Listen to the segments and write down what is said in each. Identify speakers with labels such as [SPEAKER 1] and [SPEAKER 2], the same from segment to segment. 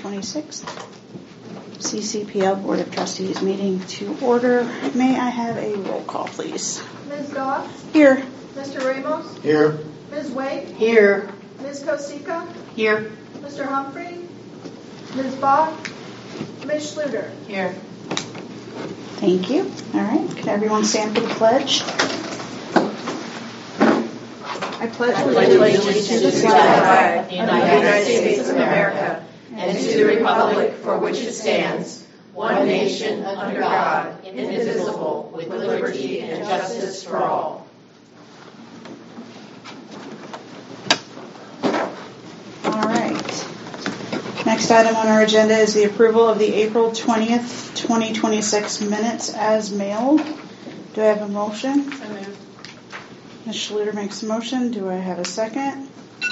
[SPEAKER 1] 26th. CCPL Board of Trustees meeting to order. May I have a roll call, please?
[SPEAKER 2] Ms. Goss?
[SPEAKER 1] Here.
[SPEAKER 2] Mr. Ramos?
[SPEAKER 3] Here.
[SPEAKER 2] Ms. Wade?
[SPEAKER 4] Here.
[SPEAKER 2] Ms. Kosika?
[SPEAKER 4] Here.
[SPEAKER 2] Mr. Humphrey? Ms. Bach? Ms. Schluter?
[SPEAKER 4] Here.
[SPEAKER 1] Thank you. All right. Can everyone stand for the pledge? I pledge
[SPEAKER 4] allegiance to the flag of the United States of America and to the republic for which it stands, one nation under God, indivisible, with liberty and justice for all.
[SPEAKER 1] All right. Next item on our agenda is the approval of the April 20th, 2026 minutes as mailed. Do I have a motion?
[SPEAKER 4] So moved.
[SPEAKER 1] Ms. Schluter makes a motion. Do I have a second?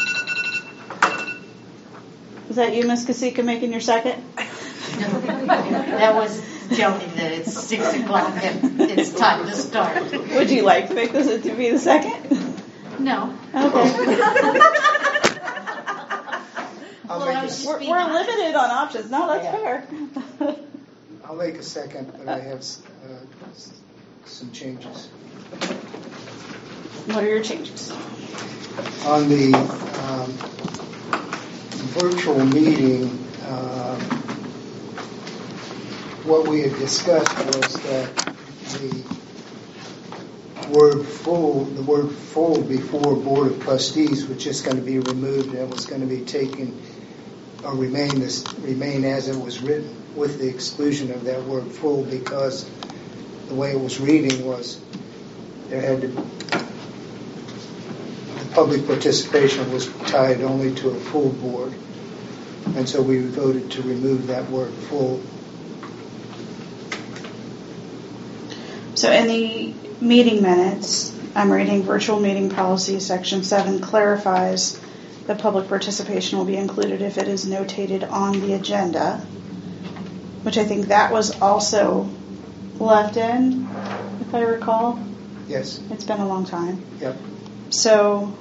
[SPEAKER 1] Is that you, Ms. Kasika, making your second?
[SPEAKER 4] That was telling that it's 6 o'clock and it's time to start.
[SPEAKER 1] Would you like to make this to be the second?
[SPEAKER 4] No.
[SPEAKER 1] Okay. We're
[SPEAKER 4] Nice.
[SPEAKER 1] limited on options. No, that's fair.
[SPEAKER 3] I'll make a second, but I have some changes.
[SPEAKER 1] What are your changes?
[SPEAKER 3] On the virtual meeting, what we had discussed was that the word full before Board of Trustees was just going to be removed, and it was going to be taken or remain as it was written, with the exclusion of that word full, because the way it was reading was there had to the public participation was tied only to a full board, and so we voted to remove that word full.
[SPEAKER 1] So in the meeting minutes, I'm reading virtual meeting policy section 7 clarifies that public participation will be included if it is notated on the agenda, which I think that was also left in, if I recall.
[SPEAKER 3] Yes.
[SPEAKER 1] It's been a long time.
[SPEAKER 3] Yep.
[SPEAKER 1] So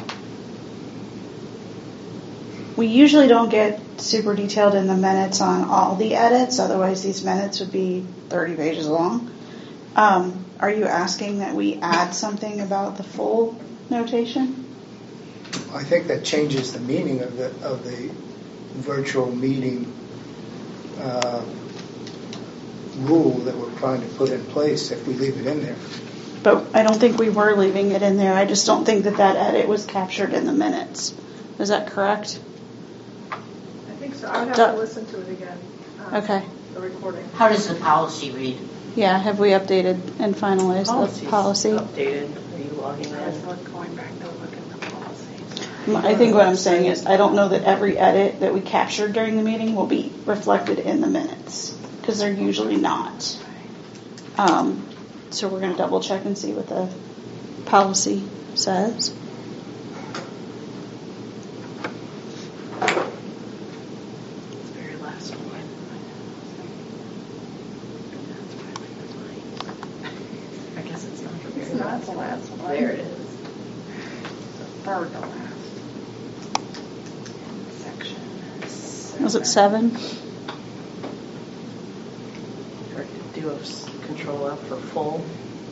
[SPEAKER 1] we usually don't get super detailed in the minutes on all the edits, otherwise these minutes would be 30 pages long. Are you asking that we add something about the full notation?
[SPEAKER 3] I think that changes the meaning of the virtual meeting rule that we're trying to put in place if we leave it in there.
[SPEAKER 1] But I don't think we were leaving it in there. I just don't think that edit was captured in the minutes. Is that correct?
[SPEAKER 2] I think so. I would have to listen to it again.
[SPEAKER 1] Okay.
[SPEAKER 2] The recording.
[SPEAKER 4] How does the policy read?
[SPEAKER 1] Yeah, have we updated and finalized the policy?
[SPEAKER 4] Updated. Are you logging in?
[SPEAKER 2] Going back to look at the policies.
[SPEAKER 1] I think what I'm saying is I don't know that every edit that we captured during the meeting will be reflected in the minutes, because they're usually not. So we're going to double check and see what the policy says.
[SPEAKER 4] The very last one. I guess it's not the very last
[SPEAKER 2] the last one.
[SPEAKER 4] There it is.
[SPEAKER 2] Third to last.
[SPEAKER 4] Section.
[SPEAKER 1] Was it 7?
[SPEAKER 4] Do a control F for full.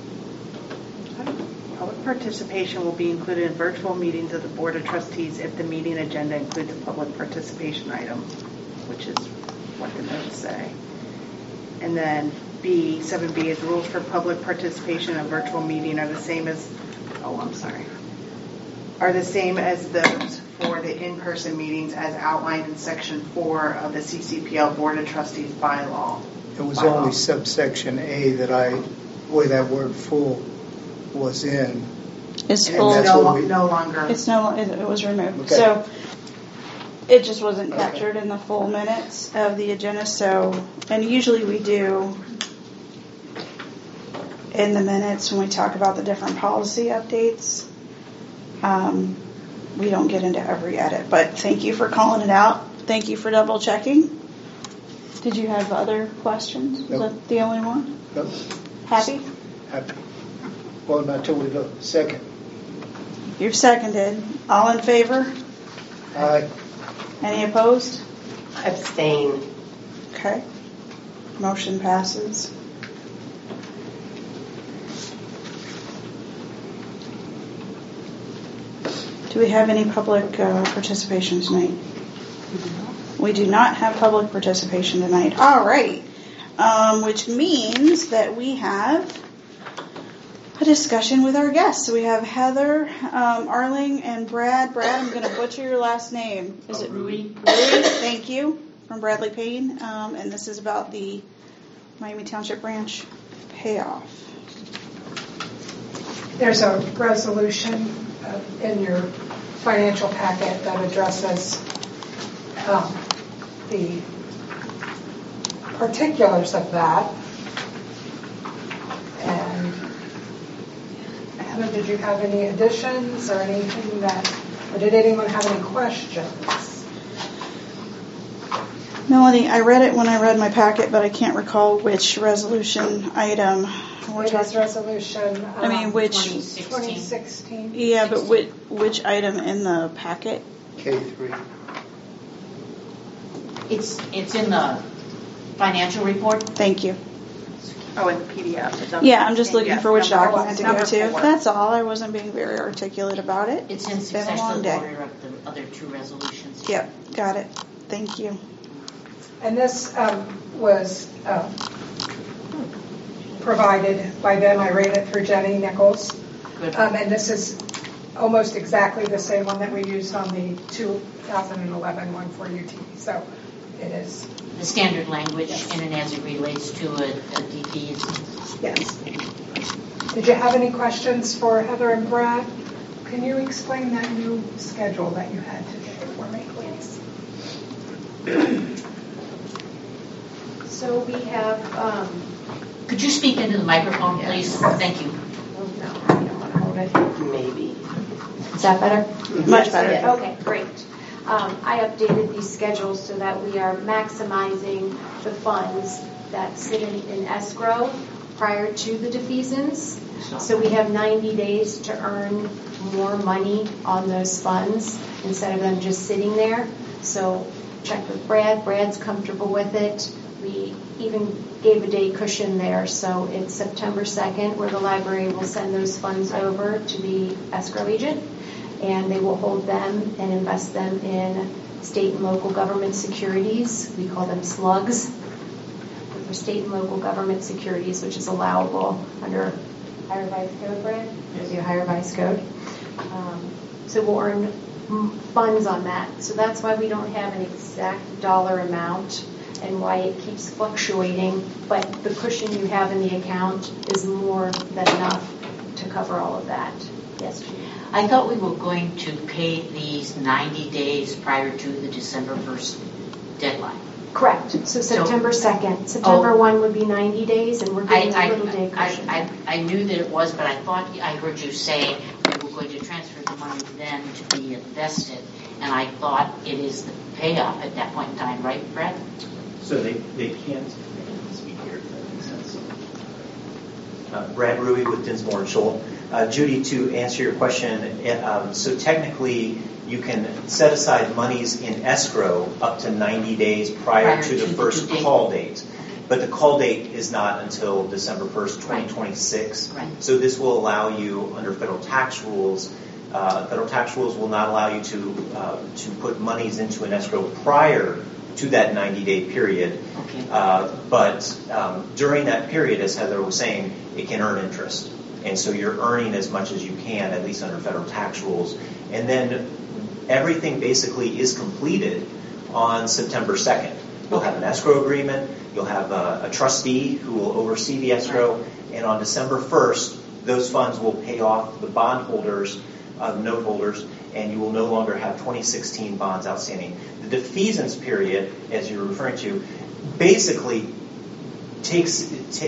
[SPEAKER 5] Public participation will be included in virtual meetings of the Board of Trustees if the meeting agenda includes a public participation item, which is what the notes say. And then 7B is rules for public participation in a virtual meeting are the same as, are the same as those for the in-person meetings as outlined in Section 4 of the CCPL Board of Trustees bylaw.
[SPEAKER 3] It was only subsection A where that word full was in.
[SPEAKER 1] It's
[SPEAKER 3] And
[SPEAKER 1] full.
[SPEAKER 3] that's
[SPEAKER 5] No,
[SPEAKER 3] what we-
[SPEAKER 5] no longer.
[SPEAKER 1] It was removed.
[SPEAKER 3] Okay.
[SPEAKER 1] So it just wasn't
[SPEAKER 3] Okay.
[SPEAKER 1] captured in the full minutes of the agenda. So, and usually we do in the minutes when we talk about the different policy updates. We don't get into every edit, but thank you for calling it out. Thank you for double checking. Did you have other questions?
[SPEAKER 3] No.
[SPEAKER 1] Was that the only one?
[SPEAKER 3] No?
[SPEAKER 1] Happy?
[SPEAKER 3] Happy. Well, not till we vote. Second.
[SPEAKER 1] You've seconded. All in favor?
[SPEAKER 3] Aye.
[SPEAKER 1] Any opposed?
[SPEAKER 4] Abstain.
[SPEAKER 1] Okay. Motion passes. Do we have any public participation tonight? We do not have public participation tonight. All right. Which means that we have a discussion with our guests. So we have Heather, Arling, and Brad. Brad, I'm going to butcher your last name. Is it Rui? Thank you. From Bradley Payne. And this is about the Miami Township branch payoff.
[SPEAKER 2] There's a resolution in your financial packet that addresses the particulars of that. And Heather, did you have any additions or anything or did anyone have any questions?
[SPEAKER 1] Melanie, I read it when I read my packet, but I can't recall which resolution item we're
[SPEAKER 2] It is
[SPEAKER 1] talking.
[SPEAKER 2] resolution.
[SPEAKER 1] Which
[SPEAKER 2] 2016.
[SPEAKER 1] Yeah, but which item in the packet?
[SPEAKER 3] K3.
[SPEAKER 6] It's in the financial report.
[SPEAKER 1] Thank you.
[SPEAKER 5] Oh, in the PDF.
[SPEAKER 1] Yeah, I'm just looking for which
[SPEAKER 5] number
[SPEAKER 1] document to go
[SPEAKER 5] number
[SPEAKER 1] to.
[SPEAKER 5] 4.
[SPEAKER 1] That's all. I wasn't being very articulate about it.
[SPEAKER 6] It's in
[SPEAKER 1] been a long
[SPEAKER 6] successive
[SPEAKER 1] day.
[SPEAKER 6] order of the other two resolutions.
[SPEAKER 1] Yep, got it. Thank you.
[SPEAKER 2] And this was provided by them. I ran it through Jenny Nichols.
[SPEAKER 6] Good.
[SPEAKER 2] And this is almost exactly the same one that we used on the 2011 one for UT. So it is.
[SPEAKER 6] The standard language
[SPEAKER 2] Yes.
[SPEAKER 6] in and as it relates to a defeasance.
[SPEAKER 2] Yes. Did you have any questions for Heather and Brad? Can you explain that new schedule that you had today for me, please?
[SPEAKER 4] So we have,
[SPEAKER 6] Could you speak into the microphone, please? Thank you.
[SPEAKER 4] no, I don't want to hold it. Maybe. Is that better?
[SPEAKER 1] Much better.
[SPEAKER 4] Yeah, okay, great. I updated these schedules so that we are maximizing the funds that sit in escrow prior to the defeasance. So we have 90 days to earn more money on those funds instead of them just sitting there. So check with Brad. Brad's comfortable with it. We even gave a day cushion there. So it's September 2nd where the library will send those funds over to the escrow agent. And they will hold them and invest them in state and local government securities. We call them slugs. For state and local government securities, which is allowable under higher vice code, Brad? There's your higher vice code. So we'll earn funds on that. So that's why we don't have an exact dollar amount and why it keeps fluctuating. But the cushion you have in the account is more than enough to cover all of that. Yes, Judy?
[SPEAKER 6] I thought we were going to pay these 90 days prior to the December 1st deadline.
[SPEAKER 4] Correct. So September 2nd. September 1 would be 90 days, and we're getting a little day cushion.
[SPEAKER 6] I knew that it was, but I thought I heard you say we were going to transfer the money then to be invested, and I thought it is the payoff at that point in time, right, Brett?
[SPEAKER 7] So they can't speak here, if that makes sense. Brad Rui with Dinsmore and Scholl. Judy, to answer your question, so technically you can set aside monies in escrow up to 90 days prior to the first call date. But the call date is not until December 1st, 2026.
[SPEAKER 6] Right.
[SPEAKER 7] So this will allow you, under federal tax rules will not allow you to put monies into an escrow prior to that 90-day period.
[SPEAKER 6] Okay.
[SPEAKER 7] But during that period, as Heather was saying, it can earn interest. And so you're earning as much as you can, at least under federal tax rules. And then everything basically is completed on September 2nd. You'll have an escrow agreement. You'll have a trustee who will oversee the escrow. And on December 1st, those funds will pay off the bondholders, note holders, and you will no longer have 2016 bonds outstanding. The defeasance period, as you're referring to, basically takes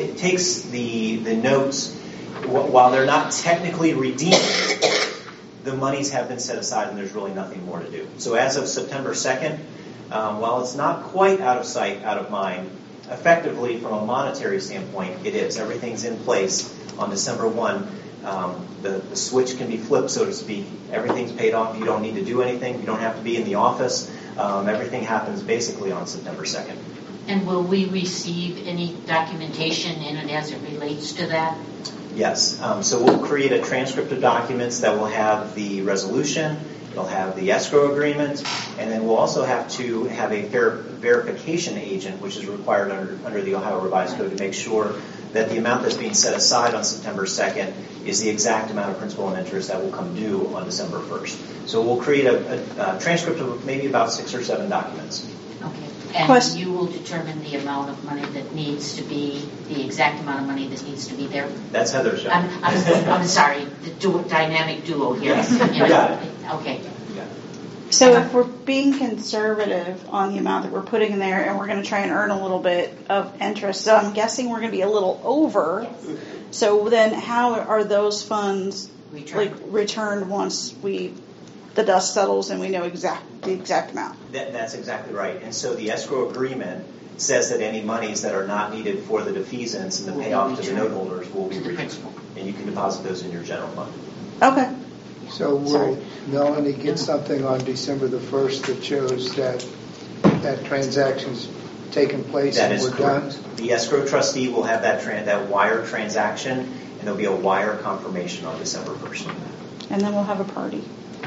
[SPEAKER 7] the notes. While they're not technically redeemed, the monies have been set aside and there's really nothing more to do. So as of September 2nd, while it's not quite out of sight, out of mind, effectively from a monetary standpoint, it is. Everything's in place. On December 1, the switch can be flipped, so to speak. Everything's paid off. You don't need to do anything. You don't have to be in the office. Everything happens basically on September 2nd.
[SPEAKER 6] And will we receive any documentation in it as it relates to that?
[SPEAKER 7] Yes. So we'll create a transcript of documents that will have the resolution, it'll have the escrow agreement, and then we'll also have to have a verification agent, which is required under the Ohio Revised Code, to make sure that the amount that's being set aside on September 2nd is the exact amount of principal and interest that will come due on December 1st. So we'll create a transcript of maybe about 6 or 7 documents.
[SPEAKER 6] Okay. And you will determine the amount of money that needs to be, the exact amount of money that needs to be there?
[SPEAKER 7] That's Heather's job.
[SPEAKER 6] I'm sorry, the dynamic duo here. You know,
[SPEAKER 7] got it.
[SPEAKER 6] Okay.
[SPEAKER 1] So if we're being conservative on the amount that we're putting in there and we're going to try and earn a little bit of interest, so I'm guessing we're going to be a little over.
[SPEAKER 6] Yes.
[SPEAKER 1] So then how are those funds returned once the dust settles and we know the exact amount?
[SPEAKER 7] That's exactly right. And so the escrow agreement says that any monies that are not needed for the defeasance and the payoff to the note holders will be returned. And you can deposit those in your general fund.
[SPEAKER 1] Okay.
[SPEAKER 3] So will Melanie get something on December the 1st that shows that transaction's taken place
[SPEAKER 7] That
[SPEAKER 3] and
[SPEAKER 7] is
[SPEAKER 3] we're
[SPEAKER 7] correct.
[SPEAKER 3] done?
[SPEAKER 7] The escrow trustee will have that wire transaction, and there'll be a wire confirmation on December 1st.
[SPEAKER 1] And then we'll have a party.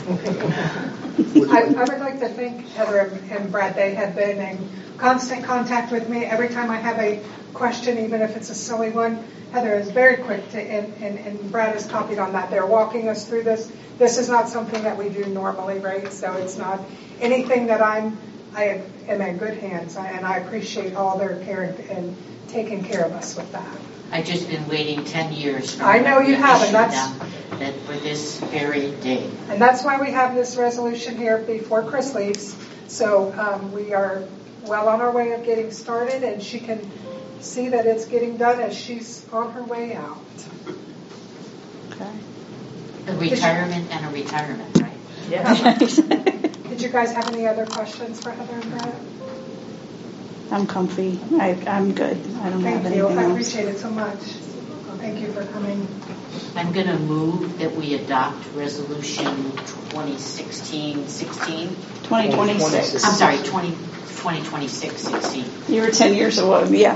[SPEAKER 2] I would like to thank Heather and Brad. They have been in constant contact with me. Every time I have a question, even if it's a silly one, Heather is very quick to, and Brad is copied on that. They're walking us through this. This is not something that we do normally, right? So it's not anything that I am in good hands, and I appreciate all their care and taking care of us with that.
[SPEAKER 6] I've just been waiting 10 years for
[SPEAKER 2] I know you have, and
[SPEAKER 6] that for this very day.
[SPEAKER 2] And that's why we have this resolution here before Chris leaves. So we are well on our way of getting started, and she can see that it's getting done as she's on her way out.
[SPEAKER 1] Okay.
[SPEAKER 6] A retirement and a retirement, right?
[SPEAKER 2] Yeah. Did you guys have any other questions for Heather and Brad?
[SPEAKER 1] I'm comfy. I'm good. I don't have
[SPEAKER 2] Thank you.
[SPEAKER 1] anything
[SPEAKER 2] I
[SPEAKER 1] else.
[SPEAKER 2] appreciate it so much. Thank you for coming.
[SPEAKER 6] I'm going to move that we adopt resolution 2016-16.
[SPEAKER 1] 2026.
[SPEAKER 6] I'm sorry, 2026-16.
[SPEAKER 1] You were 10 years away. Yeah.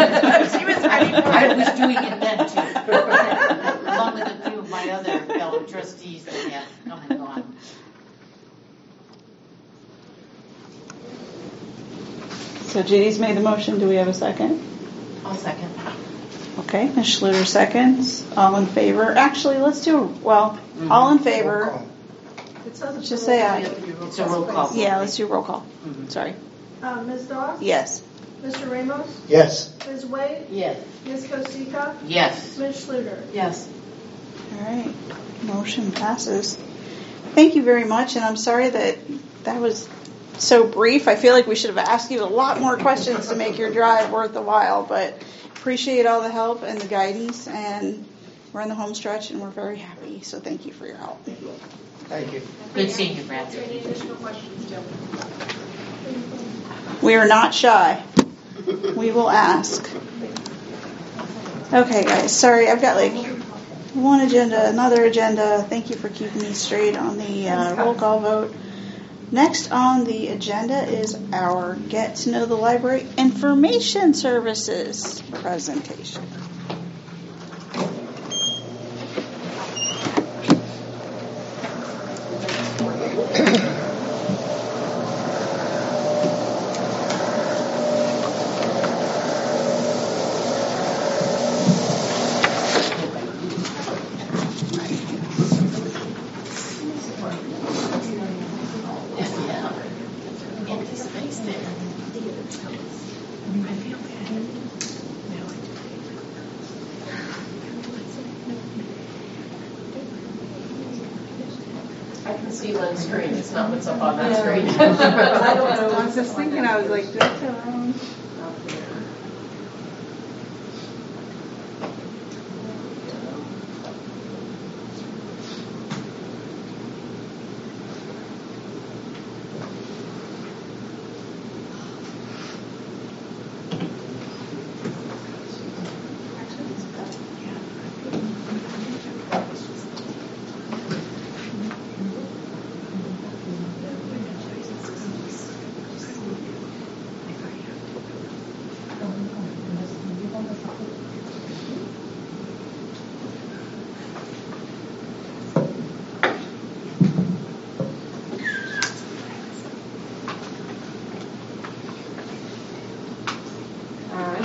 [SPEAKER 6] I was doing it then too, along with a few of my other fellow trustees that have come and gone.
[SPEAKER 1] So Judy's made the motion. Do we have a second?
[SPEAKER 4] I'll second.
[SPEAKER 1] Okay, Ms. Schluter seconds. All in favor? Actually, let's do, all in favor. Just say aye.
[SPEAKER 6] It's a roll call.
[SPEAKER 1] Yeah, let's do roll call. Sorry.
[SPEAKER 8] Ms. Doss?
[SPEAKER 1] Yes.
[SPEAKER 8] Mr. Ramos?
[SPEAKER 3] Yes.
[SPEAKER 8] Ms. Wade?
[SPEAKER 4] Yes.
[SPEAKER 8] Ms. Kosika?
[SPEAKER 6] Yes.
[SPEAKER 8] Ms. Schluter?
[SPEAKER 4] Yes.
[SPEAKER 1] All right. Motion passes. Thank you very much, and I'm sorry that was so brief. I feel like we should have asked you a lot more questions to make your drive worth the while, but appreciate all the help and the guidance, and we're in the home stretch, and we're very happy, so thank you for your help.
[SPEAKER 3] Thank you.
[SPEAKER 6] Good seeing you, Brad.
[SPEAKER 8] Any additional questions, Joe?
[SPEAKER 1] We are not shy. We will ask. Okay, guys. Sorry, I've got one agenda, another agenda. Thank you for keeping me straight on the roll call vote. Next on the agenda is our Get to Know the Library Information Services presentation.
[SPEAKER 4] I can see Lynn's screen. It's not what's up on that screen.
[SPEAKER 5] I don't know. I was just thinking, I was like,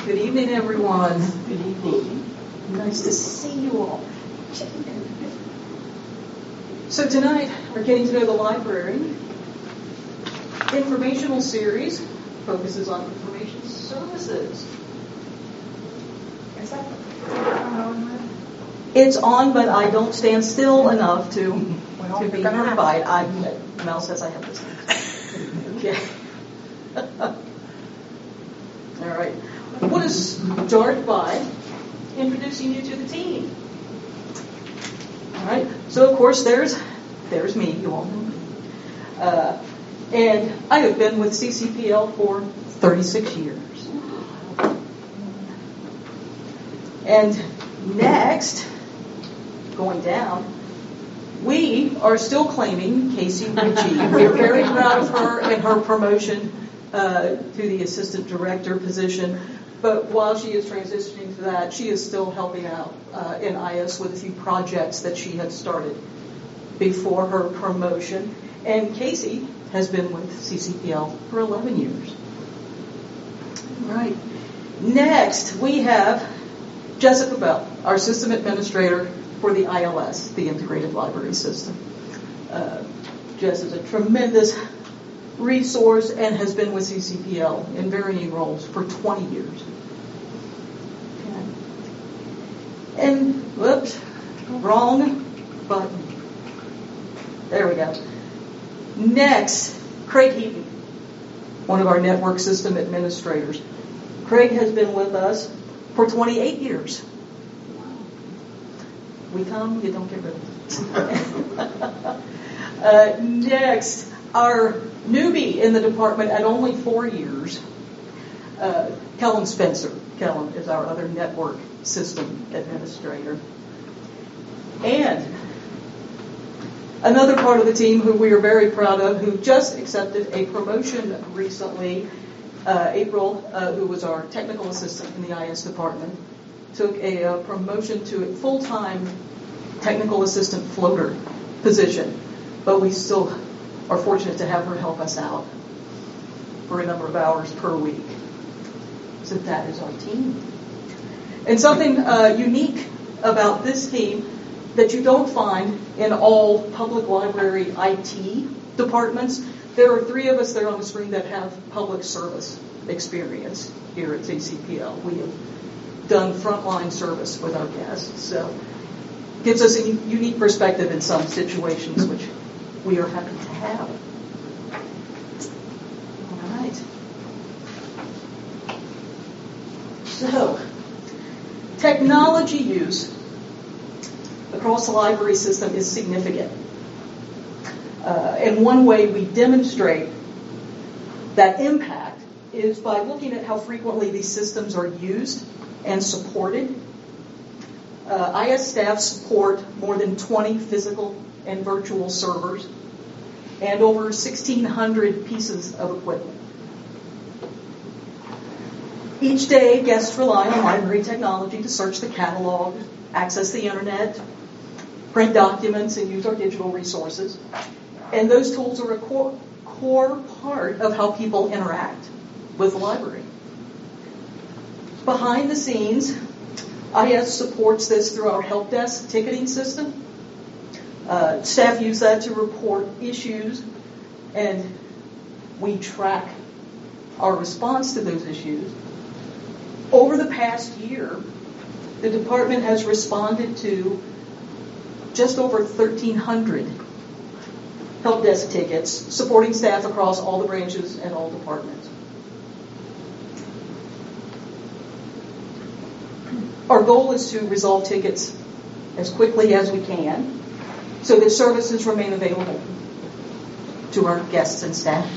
[SPEAKER 9] Good evening, everyone. Good evening. Nice to see you all. So tonight, we're getting to know the library. Informational series focuses on information services.
[SPEAKER 2] Is that on?
[SPEAKER 9] It's on, but I don't stand still enough to be
[SPEAKER 2] you're gonna
[SPEAKER 9] heard by it. Mel says I have this. Okay. All right. What is start by introducing you to the team. All right. So of course there's me. You all know me. And I have been with CCPL for 36 years. And next, going down, we are still claiming Casey Ritchie. We're very proud of her and her promotion to the assistant director position. But while she is transitioning to that, she is still helping out in IS with a few projects that she had started before her promotion. And Casey has been with CCPL for 11 years. All right. Next, we have Jessica Bell, our system administrator for the ILS, the Integrated Library System. Jess is a tremendous resource and has been with CCPL in varying roles for 20 years. Okay. And, whoops, wrong button. There we go. Next, Craig Heaton, one of our network system administrators. Craig has been with us for 28 years. We come, you don't get rid of it. Next, our newbie in the department at only 4 years, Kellen Spencer. Kellen is our other network system administrator. And another part of the team who we are very proud of, who just accepted a promotion recently, April, who was our technical assistant in the IS department, took a promotion to a full-time technical assistant floater position. But we still are fortunate to have her help us out for a number of hours per week. So that is our team. And something unique about this team that you don't find in all public library IT departments, there are 3 of us there on the screen that have public service experience here at CCPL. We have done frontline service with our guests, so it gives us a unique perspective in some situations, which we are happy to have. All right. So, technology use across the library system is significant. And one way we demonstrate that impact is by looking at how frequently these systems are used and supported. IS staff support more than 20 physical and virtual servers and over 1,600 pieces of equipment. Each day, guests rely on library technology to search the catalog, access the internet, print documents, and use our digital resources. And those tools are a core part of how people interact with the library. Behind the scenes, IS supports this through our help desk ticketing system. Staff use that to report issues, and we track our response to those issues. Over the past year, the department has responded to just over 1,300 help desk tickets, supporting staff across all the branches and all departments. Our goal is to resolve tickets as quickly as we can so that services remain available to our guests and staff.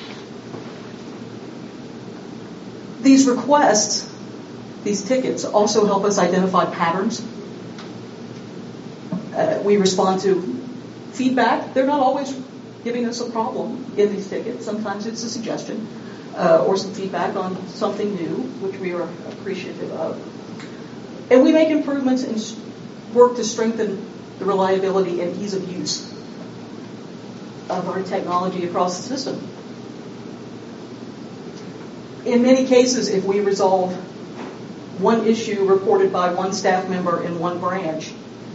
[SPEAKER 9] These requests, these tickets, also help us identify patterns. We respond to feedback. They're not always giving us a problem in these tickets. Sometimes it's a suggestion or some feedback on something new, which we are appreciative of. And we make improvements and work to strengthen the reliability and ease of use of our technology across the system. In many cases, if we resolve one issue reported by one staff member in one branch,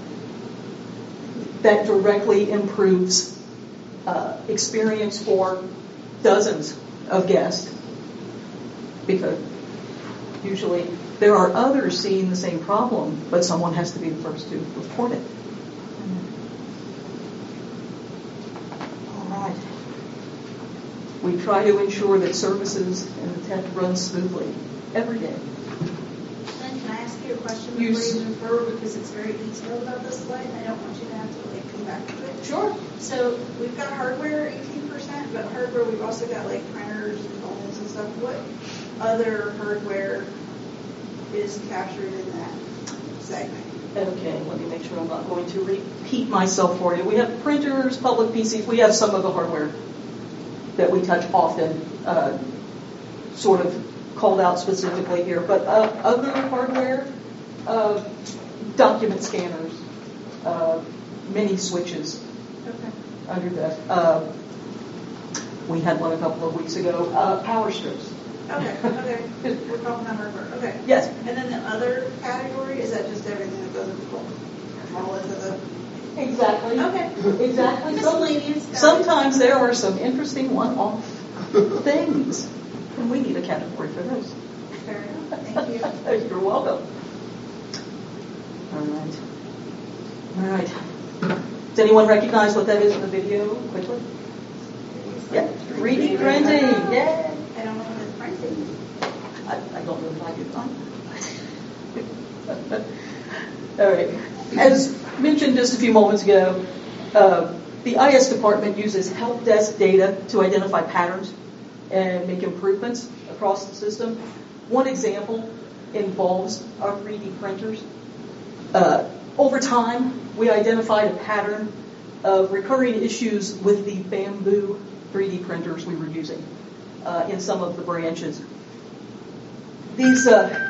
[SPEAKER 9] that directly improves experience for dozens of guests. Because usually there are others seeing the same problem, but someone has to be the first to report it. All right. We try to ensure that services and the tech run smoothly every day.
[SPEAKER 10] Can I ask you a question
[SPEAKER 9] You
[SPEAKER 10] before you move forward, because it's very detailed about this slide, and I don't want you to have to come back to it.
[SPEAKER 9] Sure.
[SPEAKER 10] So we've got hardware 18%, but hardware we've also got like printers and phones and stuff. What other hardware is captured in that segment?
[SPEAKER 9] Okay, let me make sure I'm not going to repeat myself for you. We have printers, public PCs. We have some of the hardware that we touch often, sort of called out specifically here. But other hardware, document scanners, mini switches.
[SPEAKER 10] Okay.
[SPEAKER 9] Under that. We had one a couple of weeks ago. Power strips.
[SPEAKER 10] Okay. We're talking about hardware. Okay.
[SPEAKER 9] Yes.
[SPEAKER 10] And then the other category, is that just everything that goes into all into the...
[SPEAKER 9] Exactly.
[SPEAKER 10] Okay.
[SPEAKER 9] Exactly.
[SPEAKER 10] Miscellaneous.
[SPEAKER 9] Sometimes there are some interesting one-off things, and we need a category for those.
[SPEAKER 10] Fair enough. Thank you.
[SPEAKER 9] You're welcome. All right. Does anyone recognize what that is in the video quickly? Yeah. 3D printing. Yay.
[SPEAKER 10] I don't know what it's printing.
[SPEAKER 9] I don't know if I could find it. All right. As mentioned just a few moments ago, the IS department uses help desk data to identify patterns and make improvements across the system. One example involves our 3D printers. Over time, we identified a pattern of recurring issues with the Bamboo 3D printers we were using in some of the branches. These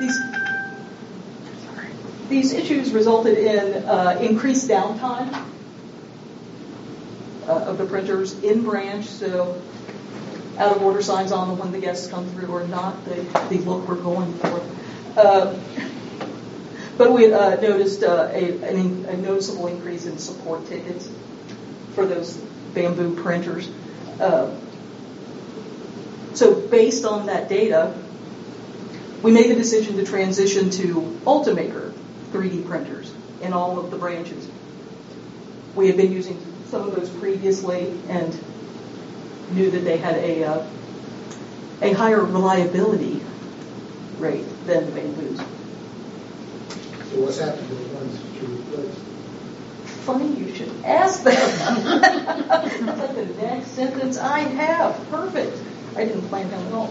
[SPEAKER 9] issues resulted in increased downtime of the printers in branch, so out of order signs on them when the guests come through or not the look we're going for. But we noticed a noticeable increase in support tickets for those Bamboo printers. So based on that data, we made the decision to transition to Ultimaker 3D printers in all of the branches. We had been using some of those previously and knew that they had a higher reliability rate than the Bamboos.
[SPEAKER 3] So what's happened to the ones that you replaced?
[SPEAKER 9] Funny you should ask that. That's like the next sentence I have. Perfect. I didn't plan that at all.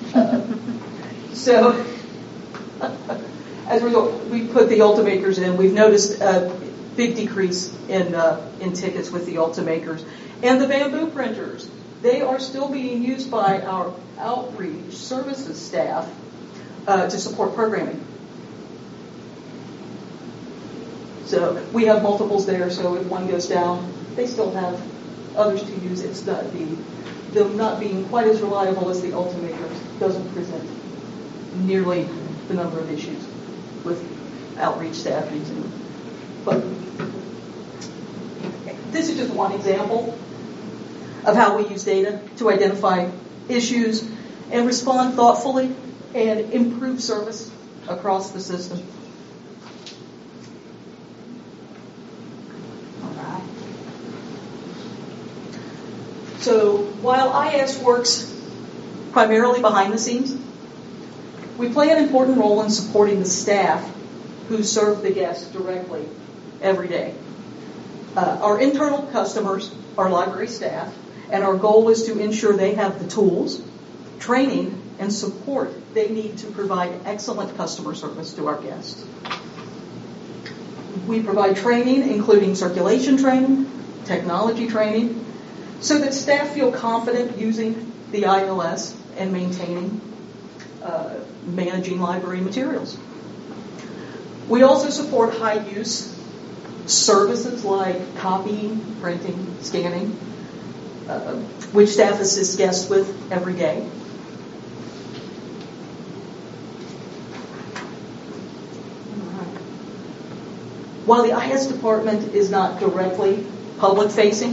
[SPEAKER 9] So, as a result, we put the Ultimakers in. We've noticed a big decrease in tickets with the Ultimakers. And the Bamboo printers, they are still being used by our outreach services staff to support programming. So we have multiples there, so if one goes down, they still have others to use. It's not them not being quite as reliable as the Ultimakers doesn't present nearly the number of issues with outreach staff using them. But this is just one example of how we use data to identify issues and respond thoughtfully and improve service across the system. So while IS works primarily behind the scenes, we play an important role in supporting the staff who serve the guests directly every day. Our internal customers are library staff, and our goal is to ensure they have the tools, training, and support they need to provide excellent customer service to our guests. We provide training, including circulation training, technology training, so that staff feel confident using the ILS and managing library materials. We also support high-use services like copying, printing, scanning, which staff assists guests with every day. While the IS department is not directly public-facing,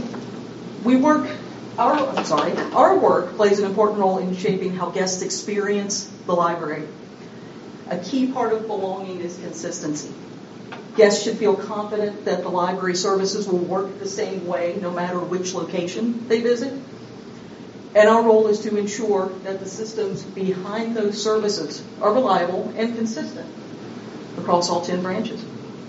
[SPEAKER 9] our work plays an important role in shaping how guests experience the library. A key part of belonging is consistency. Guests should feel confident that the library services will work the same way no matter which location they visit. And our role is to ensure that the systems behind those services are reliable and consistent across all 10 branches.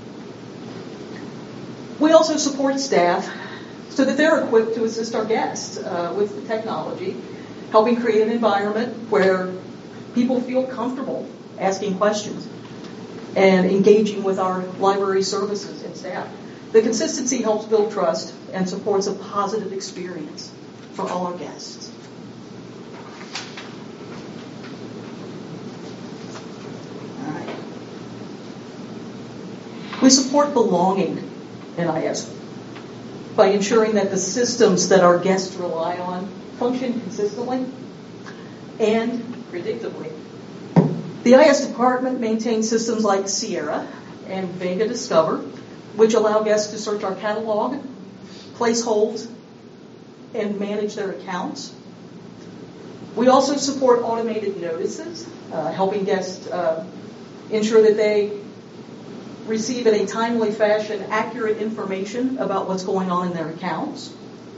[SPEAKER 9] We also support staff so that they're equipped to assist our guests with the technology, helping create an environment where people feel comfortable asking questions and engaging with our library services and staff. The consistency helps build trust and supports a positive experience for all our guests. All right. We support belonging in IS by ensuring that the systems that our guests rely on function consistently and predictably. The IS department maintains systems like Sierra and Vega Discover, which allow guests to search our catalog, place holds, and manage their accounts. We also support automated notices, helping guests ensure that they receive in a timely fashion accurate information about what's going on in their accounts.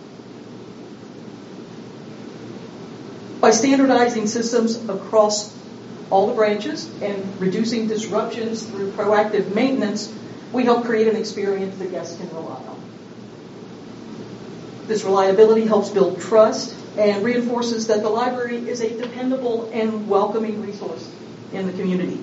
[SPEAKER 9] By standardizing systems across all the branches and reducing disruptions through proactive maintenance, we help create an experience that guests can rely on. This reliability helps build trust and reinforces that the library is a dependable and welcoming resource in the community.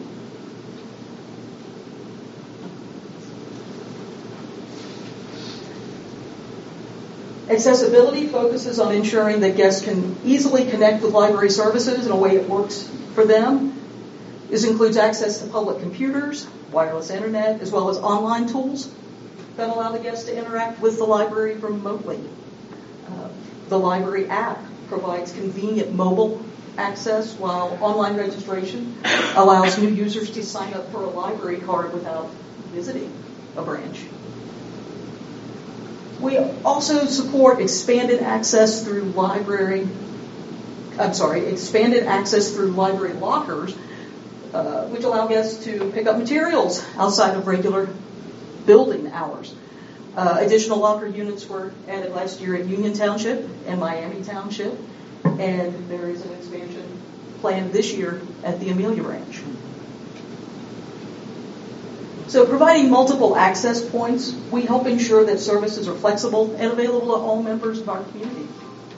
[SPEAKER 9] Accessibility focuses on ensuring that guests can easily connect with library services in a way that works for them. This includes access to public computers, wireless internet, as well as online tools that allow the guests to interact with the library remotely. The library app provides convenient mobile access, while online registration allows new users to sign up for a library card without visiting a branch. We also support expanded access through library lockers, which allow guests to pick up materials outside of regular building hours. Additional locker units were added last year at Union Township and Miami Township, and there is an expansion planned this year at the Amelia Branch. So providing multiple access points, we help ensure that services are flexible and available to all members of our community.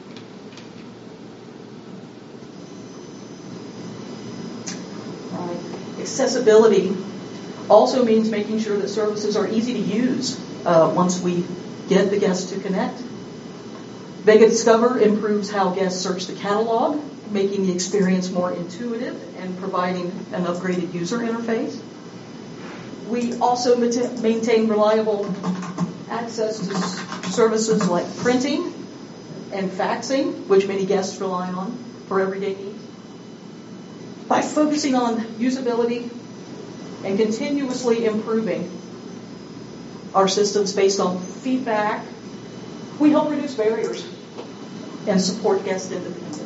[SPEAKER 9] Accessibility also means making sure that services are easy to use once we get the guests to connect. Vega Discover improves how guests search the catalog, making the experience more intuitive and providing an upgraded user interface. We also maintain reliable access to services like printing and faxing, which many guests rely on for everyday needs. By focusing on usability and continuously improving our systems based on feedback, we help reduce barriers and support guest independence.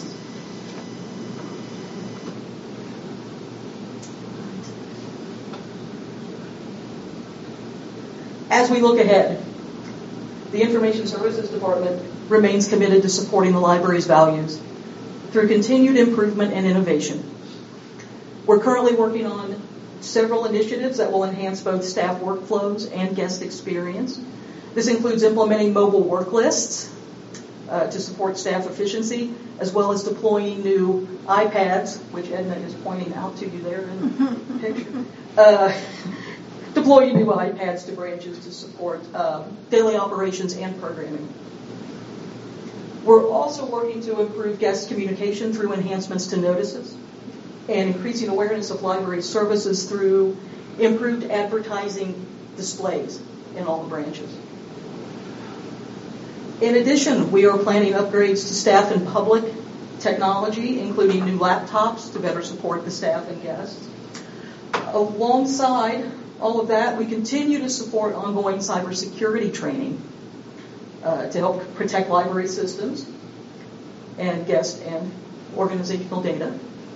[SPEAKER 9] As we look ahead, the Information Services Department remains committed to supporting the library's values through continued improvement and innovation. We're currently working on several initiatives that will enhance both staff workflows and guest experience. This includes implementing mobile work lists to support staff efficiency, as well as deploying new iPads, which Edna is pointing out to you there in the picture. Deploying new iPads to branches to support daily operations and programming. We're also working to improve guest communication through enhancements to notices and increasing awareness of library services through improved advertising displays in all the branches. In addition, we are planning upgrades to staff and public technology, including new laptops to better support the staff and guests. Alongside all of that. We continue to support ongoing cybersecurity training to help protect library systems and guest and organizational data.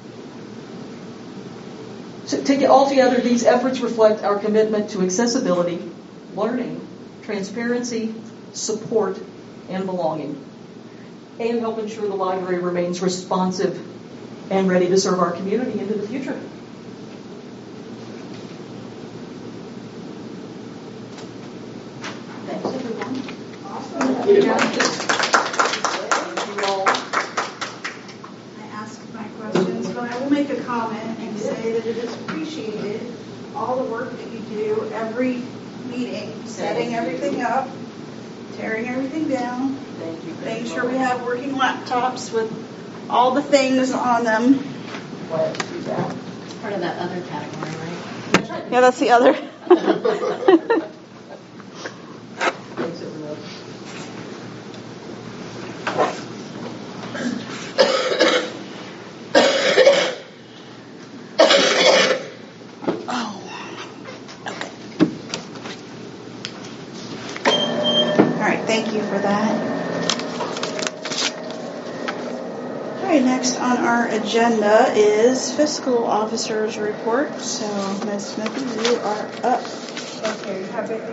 [SPEAKER 9] So altogether, these efforts reflect our commitment to accessibility, learning, transparency, support, and belonging, and help ensure the library remains responsive and ready to serve our community into the future. Thanks, everyone.
[SPEAKER 10] Awesome.
[SPEAKER 9] Thank you all.
[SPEAKER 10] I asked my questions, but I will make a comment and say that it is appreciated, all the work that you do every meeting, setting everything up, tearing everything down,
[SPEAKER 9] Thank you.
[SPEAKER 10] making sure we have working laptops with all the things on them.
[SPEAKER 9] Glad to do that.
[SPEAKER 4] Part of that other category, right?
[SPEAKER 9] That's right.
[SPEAKER 1] Yeah, that's the other.
[SPEAKER 9] Thanks, everyone.
[SPEAKER 1] All right, thank you for that. All right, next on our agenda is fiscal officer's report. So, Ms. Smithy, you are up.
[SPEAKER 2] Okay, you have it.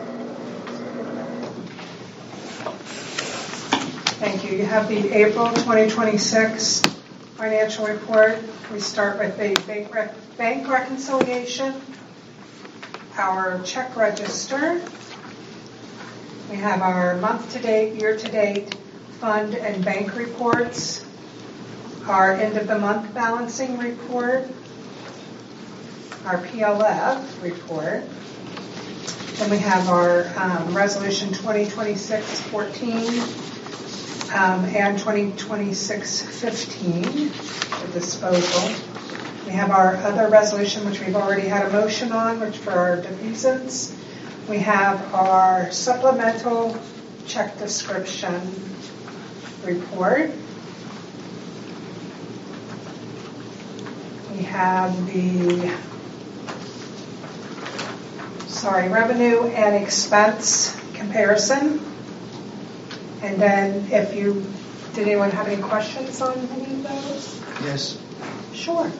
[SPEAKER 2] Thank you. You have the April 2026 financial report. We start with the bank reconciliation, our check register. We have our month-to-date, year-to-date fund and bank reports, our end-of-the-month balancing report, our PLF report. Then we have our resolution 2026-14 and 2026-15 for disposal. We have our other resolution, which we've already had a motion on, which for our defeasance. We have our supplemental check description report. We have the revenue and expense comparison. And then did anyone have any questions on any of those?
[SPEAKER 3] Yes.
[SPEAKER 2] Sure.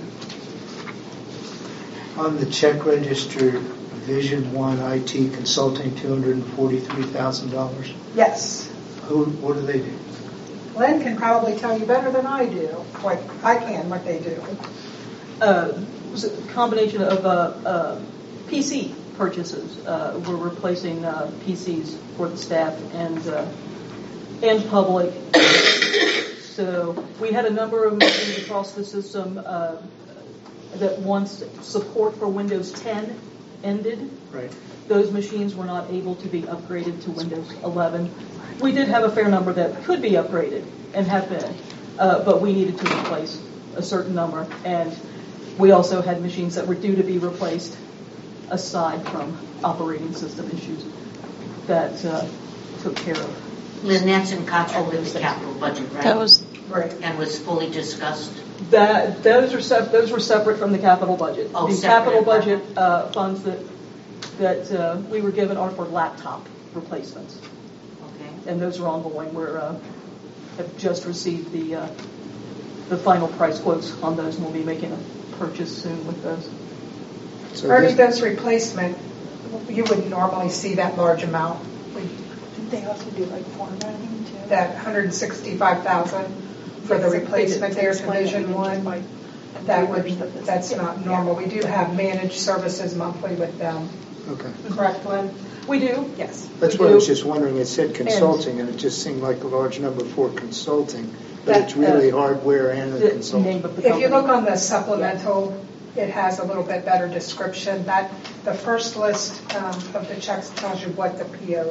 [SPEAKER 3] On the check register, Vision One IT Consulting, $243,000.
[SPEAKER 2] Yes.
[SPEAKER 3] What do they do?
[SPEAKER 2] Lynn can probably tell you better than I do what they do.
[SPEAKER 9] It was a combination of PC purchases. We're replacing PCs for the staff and public. So we had a number of machines across the system that once support for Windows 10 ended.
[SPEAKER 3] Right.
[SPEAKER 9] Those machines were not able to be upgraded to Windows 11. We did have a fair number that could be upgraded and have been, but we needed to replace a certain number. And we also had machines that were due to be replaced aside from operating system issues that took care of.
[SPEAKER 6] Lynn, that's in concert with the capital budget, right?
[SPEAKER 1] That was
[SPEAKER 2] Right.
[SPEAKER 6] And was fully discussed.
[SPEAKER 9] Those were separate from the capital budget.
[SPEAKER 6] Oh,
[SPEAKER 9] the
[SPEAKER 6] separate.
[SPEAKER 9] capital budget funds that we were given are for laptop replacements,
[SPEAKER 6] Okay.
[SPEAKER 9] and those are ongoing. We have just received the final price quotes on those, and we'll be making a purchase soon with those.
[SPEAKER 3] So
[SPEAKER 2] Ernie, those replacement, you wouldn't normally see that large amount.
[SPEAKER 1] Didn't they also do like formatting too?
[SPEAKER 2] That $165,000 for the replacement there to Vision One. That's not normal. We do have managed services monthly with them.
[SPEAKER 3] Okay.
[SPEAKER 2] Correct, Lynn?
[SPEAKER 9] We do.
[SPEAKER 2] Yes.
[SPEAKER 3] That's
[SPEAKER 9] We
[SPEAKER 3] what I was
[SPEAKER 9] do.
[SPEAKER 3] just wondering. It said consulting, and it just seemed like a large number for consulting. But it's really hardware and
[SPEAKER 9] The
[SPEAKER 3] consulting.
[SPEAKER 9] name of the
[SPEAKER 2] If you
[SPEAKER 9] company.
[SPEAKER 2] look on the supplemental, it has a little bit better description. The first list of the checks tells you what the PO.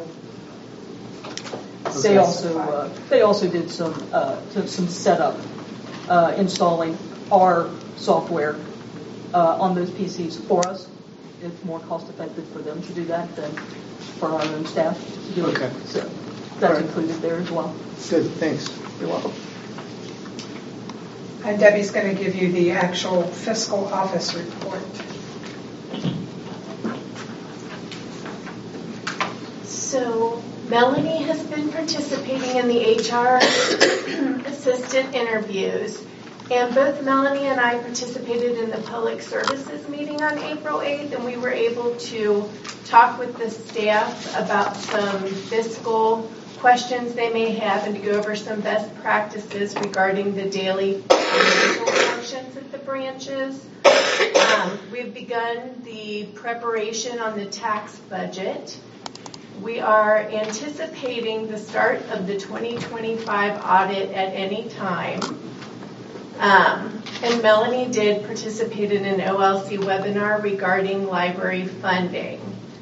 [SPEAKER 9] They also did some setup, installing our software on those PCs for us. It's more cost effective for them to do that than for our own staff to do
[SPEAKER 3] Okay.
[SPEAKER 9] it. So that's
[SPEAKER 3] Right.
[SPEAKER 9] included there as well.
[SPEAKER 3] Good, thanks.
[SPEAKER 9] You're welcome.
[SPEAKER 2] And Debbie's going to give you the actual fiscal office report.
[SPEAKER 11] So Melanie has been participating in the HR assistant interviews, and both Melanie and I participated in the public services meeting on April 8th, and we were able to talk with the staff about some fiscal questions they may have and to go over some best practices regarding the daily financial functions at the branches. We've begun the preparation on the tax budget. We are anticipating the start of the 2025 audit at any time. And Melanie did participate in an OLC webinar regarding library funding.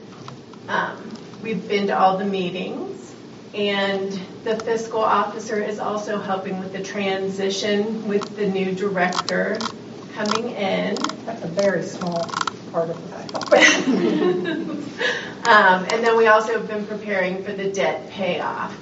[SPEAKER 11] We've been to all the meetings, and the fiscal officer is also helping with the transition with the new director coming in.
[SPEAKER 2] That's a very small part of that.
[SPEAKER 11] And then we also have been preparing for the debt payoff.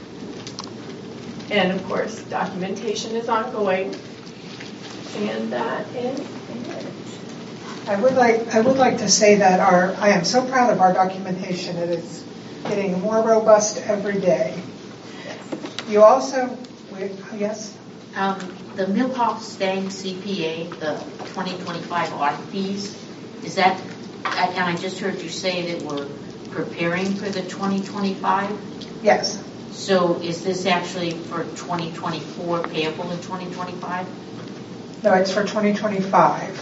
[SPEAKER 11] And of course, documentation is ongoing. And that is it.
[SPEAKER 2] I would like to say that I am so proud of our documentation. It is getting more robust every day. You also, yes?
[SPEAKER 6] The Milhoff Stang CPA, the 2025 audit fees, is that, and I just heard you say that we're preparing for the 2025?
[SPEAKER 2] Yes.
[SPEAKER 6] So is this actually for 2024 payable in 2025?
[SPEAKER 2] No, it's for 2025.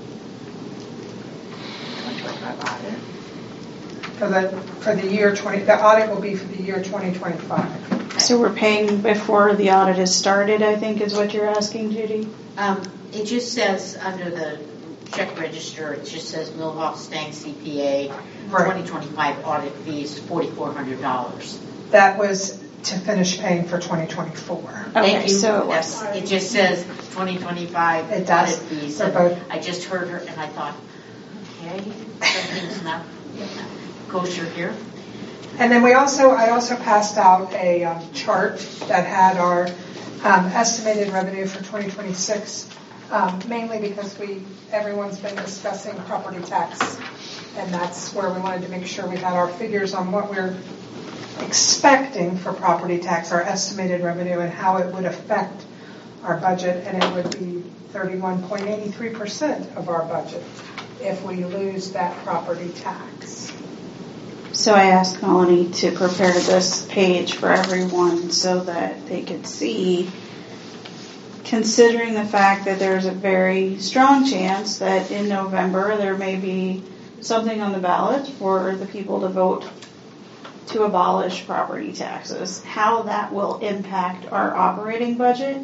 [SPEAKER 11] 2025 audit.
[SPEAKER 2] For the year the audit will be for the year 2025.
[SPEAKER 1] So we're paying before the audit has started, I think is what you're asking, Judy?
[SPEAKER 6] It just says under the check register, it just says Milhoff Stang CPA,
[SPEAKER 2] Right.
[SPEAKER 6] 2025 audit fees, $4,400.
[SPEAKER 2] That was to finish paying for 2024.
[SPEAKER 6] Thank you.
[SPEAKER 1] So
[SPEAKER 6] It just says 2025
[SPEAKER 2] It does,
[SPEAKER 6] audit fees.
[SPEAKER 2] for both.
[SPEAKER 6] I just heard her and I thought, okay, something's not kosher here.
[SPEAKER 2] And then I also passed out a chart that had our estimated revenue for 2026, mainly because everyone's been discussing property tax, and that's where we wanted to make sure we had our figures on what we're expecting for property tax, our estimated revenue, and how it would affect our budget, and it would be 31.83% of our budget if we lose that property tax.
[SPEAKER 1] So I asked Melanie to prepare this page for everyone so that they could see, considering the fact that there's a very strong chance that in November there may be something on the ballot for the people to vote to abolish property taxes, how that will impact our operating budget.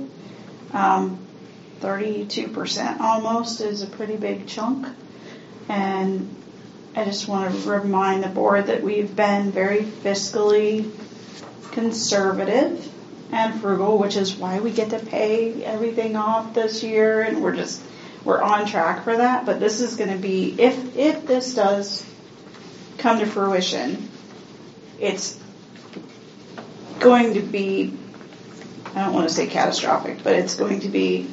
[SPEAKER 1] 32% almost is a pretty big chunk. And I just want to remind the board that we've been very fiscally conservative and frugal, which is why we get to pay everything off this year, and we're on track for that. But this is going to be, if this does come to fruition, it's going to be, I don't want to say catastrophic, but it's going to be,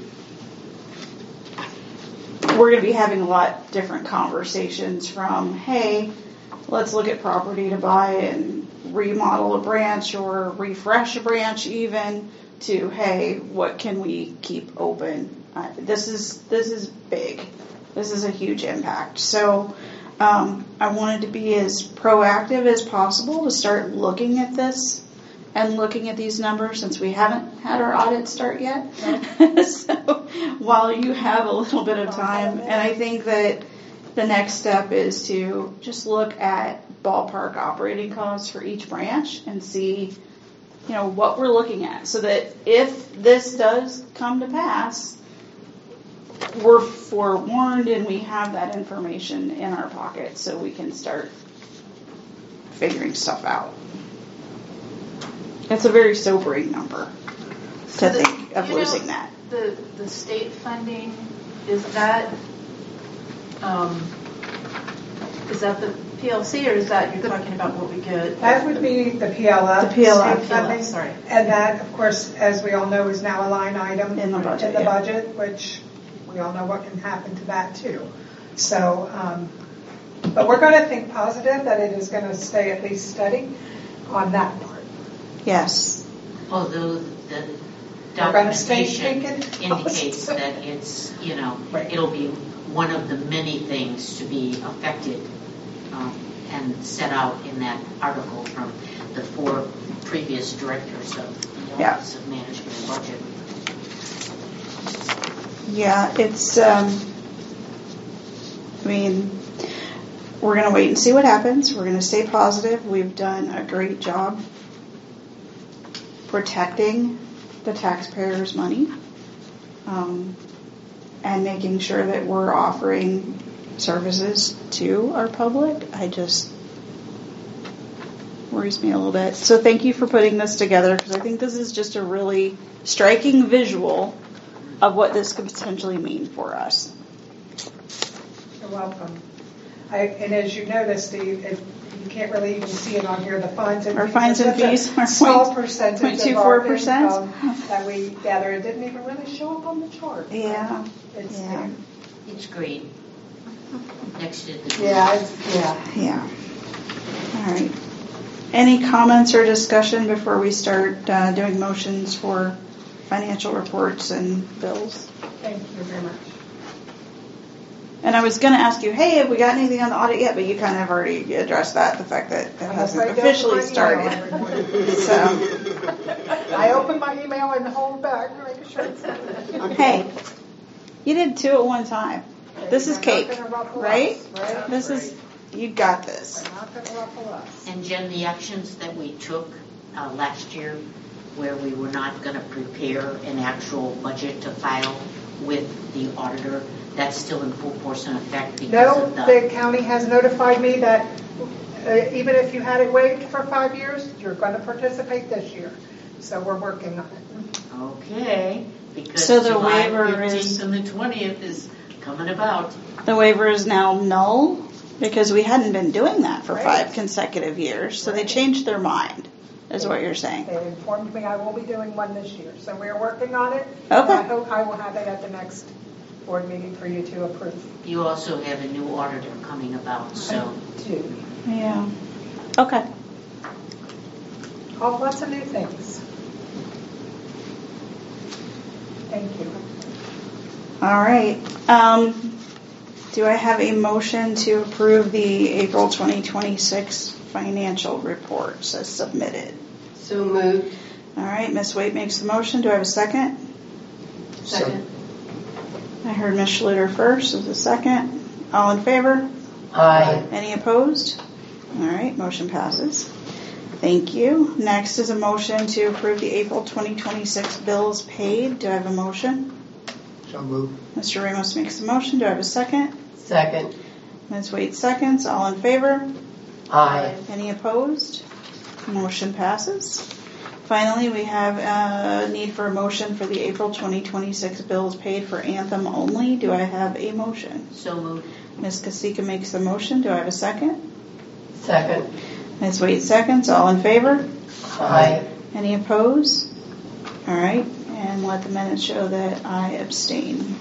[SPEAKER 1] we're going to be having a lot different conversations from, hey, let's look at property to buy and remodel a branch or refresh a branch even, to, hey, what can we keep open? This is big. This is a huge impact. So I wanted to be as proactive as possible to start looking at this and looking at these numbers, since we haven't had our audit start yet. So while you have a little bit of time, and I think that the next step is to just look at ballpark operating costs for each branch and see, what we're looking at, so that if this does come to pass, we're forewarned and we have that information in our pocket so we can start figuring stuff out. It's a very sobering number to think of losing that.
[SPEAKER 5] The state funding, is that the PLC, or is that you're talking about what we get?
[SPEAKER 2] That would be the PLF.
[SPEAKER 1] The PLF,
[SPEAKER 2] state funding.
[SPEAKER 5] Sorry.
[SPEAKER 2] And that, of course, as we all know, is now a line item
[SPEAKER 1] In the budget,
[SPEAKER 2] which we all know what can happen to that too. So, but we're going to think positive that it is going to stay at least steady. on that part.
[SPEAKER 1] Yes.
[SPEAKER 6] Although the
[SPEAKER 2] We're gonna stay
[SPEAKER 6] documentation
[SPEAKER 2] thinking
[SPEAKER 6] indicates
[SPEAKER 2] positive.
[SPEAKER 6] that it's,
[SPEAKER 2] Right.
[SPEAKER 6] it'll be one of the many things to be affected and set out in that article from the 4 previous directors of the
[SPEAKER 1] Yeah.
[SPEAKER 6] Office of Management and Budget.
[SPEAKER 1] Yeah, it's, we're going to wait and see what happens. We're going to stay positive. We've done a great job protecting the taxpayers' money and making sure that we're offering services to our public. I just worries me a little bit. So thank you for putting this together, because I think this is just a really striking visual of what this could potentially mean for us.
[SPEAKER 2] You're welcome. And as you noticed, Steve, you can't really even see it on here, the fines and
[SPEAKER 1] Our
[SPEAKER 2] fees.
[SPEAKER 1] fines and
[SPEAKER 2] It's such a
[SPEAKER 1] fees are
[SPEAKER 2] small percentage of our
[SPEAKER 1] 0.24%.
[SPEAKER 2] income that we gather. It didn't even really show up on the chart.
[SPEAKER 1] Yeah.
[SPEAKER 2] It's
[SPEAKER 1] Yeah.
[SPEAKER 2] there.
[SPEAKER 6] It's green. Next to the.
[SPEAKER 2] Yeah.
[SPEAKER 1] Yeah. All right. Any comments or discussion before we start doing motions for financial reports and bills?
[SPEAKER 2] Thank you very much.
[SPEAKER 1] And I was going to ask you, hey, have we got anything on the audit yet? But you kind of already addressed that, the fact that it hasn't officially started. So,
[SPEAKER 2] I opened my email and hold back to make sure it's not.
[SPEAKER 1] hey, you did 2 at one time. This is
[SPEAKER 2] They're not
[SPEAKER 1] cake,
[SPEAKER 2] gonna ruffle
[SPEAKER 1] right?
[SPEAKER 2] us, right?
[SPEAKER 1] This is, you got this.
[SPEAKER 2] They're not going to ruffle us.
[SPEAKER 6] And Jen, the actions that we took last year, where we were not going to prepare an actual budget to file with the auditor, that's still in full force and effect because
[SPEAKER 2] No,
[SPEAKER 6] of
[SPEAKER 2] the county has notified me that even if you had it waived for 5 years, you're going to participate this year. So we're working on it.
[SPEAKER 6] Okay, because
[SPEAKER 1] So the
[SPEAKER 6] July
[SPEAKER 1] waiver
[SPEAKER 6] 15th
[SPEAKER 1] is-
[SPEAKER 6] and the 20th is coming about.
[SPEAKER 1] The waiver is now null because we hadn't been doing that for
[SPEAKER 2] Right.
[SPEAKER 1] 5 consecutive years. So they changed their mind, is what you're saying.
[SPEAKER 2] They informed me I will be doing one this year. So we are working on it.
[SPEAKER 1] Okay.
[SPEAKER 2] I hope I will have it at the next board meeting for you to approve.
[SPEAKER 6] You also have a new auditor coming about, so.
[SPEAKER 2] Two.
[SPEAKER 1] Yeah. Okay.
[SPEAKER 2] Lots of new things. Thank you.
[SPEAKER 1] All right. Do I have a motion to approve the April 2026 financial reports as submitted?
[SPEAKER 4] So moved.
[SPEAKER 1] All right. Ms. Waite makes the motion. Do I have a second?
[SPEAKER 4] Second.
[SPEAKER 1] I heard Ms. Schluter first. Is a second. All in favor?
[SPEAKER 4] Aye.
[SPEAKER 1] Any opposed? All right, motion passes. Thank you. Next is a motion to approve the April 2026 bills paid. Do I have a motion?
[SPEAKER 3] So moved.
[SPEAKER 1] Mr. Ramos makes the motion. Do I have a second?
[SPEAKER 4] Second.
[SPEAKER 1] Ms. Waite seconds. All in favor?
[SPEAKER 4] Aye.
[SPEAKER 1] Any opposed? Motion passes. Finally, we have a need for a motion for the April 2026 bills paid for Anthem only. Do I have a motion?
[SPEAKER 6] So moved.
[SPEAKER 1] Ms. Kasika makes the motion. Do I have a second?
[SPEAKER 4] Second.
[SPEAKER 1] Ms. Waite seconds. All in favor?
[SPEAKER 4] Aye.
[SPEAKER 1] Any opposed? All right, and let the minutes show that I abstain.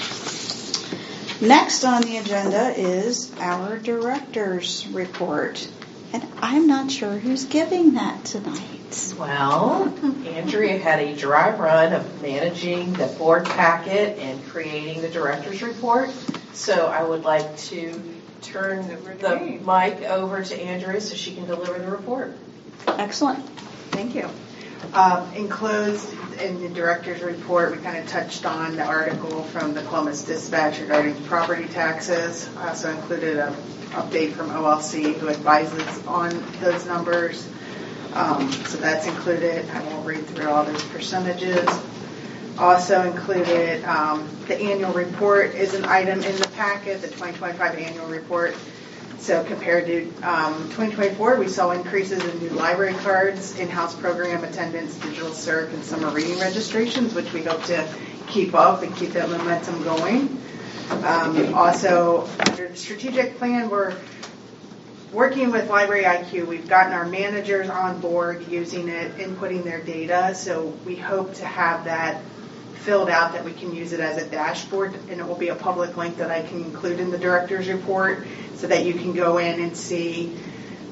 [SPEAKER 1] Next on the agenda is our director's report, and I'm not sure who's giving that tonight.
[SPEAKER 12] Well, Andrea had a dry run of managing the board packet and creating the director's report, so I would like to turn the mic over to Andrea so she can deliver the report.
[SPEAKER 1] Excellent.
[SPEAKER 13] Thank you. Enclosed in the director's report, we kind of touched on the article from the Columbus Dispatch regarding property taxes. I also included an update from OLC who advises on those numbers. So that's included. I won't read through all those percentages. Also included the annual report is an item in the packet, the 2025 annual report. So compared to 2024, we saw increases in new library cards, in-house program attendance, digital circ, and summer reading registrations, which we hope to keep up and keep that momentum going. Also, under the strategic plan, we're working with Library IQ. We've gotten our managers on board using it, inputting their data, so we hope to have that filled out that we can use it as a dashboard, and it will be a public link that I can include in the director's report so that you can go in and see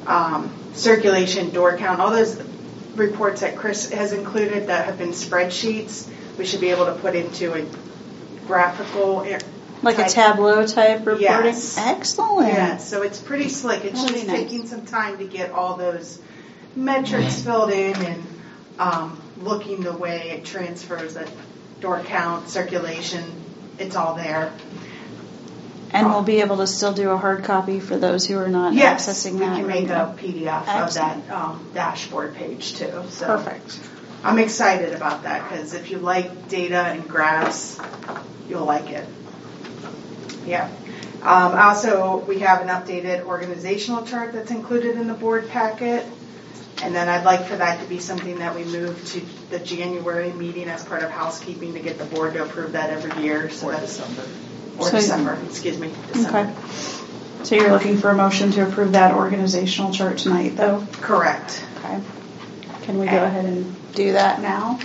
[SPEAKER 13] circulation, door count, all those reports that Chris has included that have been spreadsheets, we should be able to put into a graphical
[SPEAKER 1] Like
[SPEAKER 13] type.
[SPEAKER 1] a Tableau type reporting?
[SPEAKER 13] Yes.
[SPEAKER 1] Excellent.
[SPEAKER 13] Yeah, so it's pretty slick. It's
[SPEAKER 1] That'd
[SPEAKER 13] just
[SPEAKER 1] be nice.
[SPEAKER 13] taking some time to get all those metrics filled in and looking the way it transfers, that door count, circulation, it's all there.
[SPEAKER 1] And we'll be able to still do a hard copy for those who are not
[SPEAKER 13] Yes,
[SPEAKER 1] accessing
[SPEAKER 13] we
[SPEAKER 1] that.
[SPEAKER 13] can
[SPEAKER 1] right
[SPEAKER 13] make
[SPEAKER 1] now.
[SPEAKER 13] a PDF of that dashboard page too. So
[SPEAKER 1] Perfect.
[SPEAKER 13] I'm excited about that because if you like data and graphs, you'll like it. Yeah. Also, we have an updated organizational chart that's included in the board packet. And then I'd like for that to be something that we move to the January meeting as part of housekeeping to get the board to approve that every year. So that's December. Or
[SPEAKER 1] So-
[SPEAKER 13] December, excuse me, December.
[SPEAKER 1] Okay. So you're looking for a motion to approve that organizational chart tonight, though?
[SPEAKER 13] Correct.
[SPEAKER 1] Okay. Can we go ahead and do that now?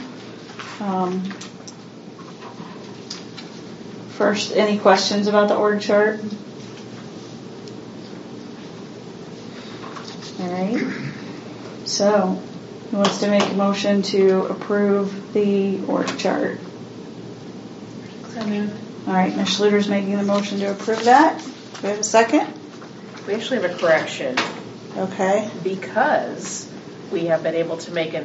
[SPEAKER 1] First, any questions about the org chart? All right. So, who wants to make a motion to approve the org chart?
[SPEAKER 12] So moved.
[SPEAKER 1] All right, Ms. Schluter's making the motion to approve that. Do we have a second?
[SPEAKER 12] We actually have a correction
[SPEAKER 1] Okay.
[SPEAKER 12] because we have been able to make an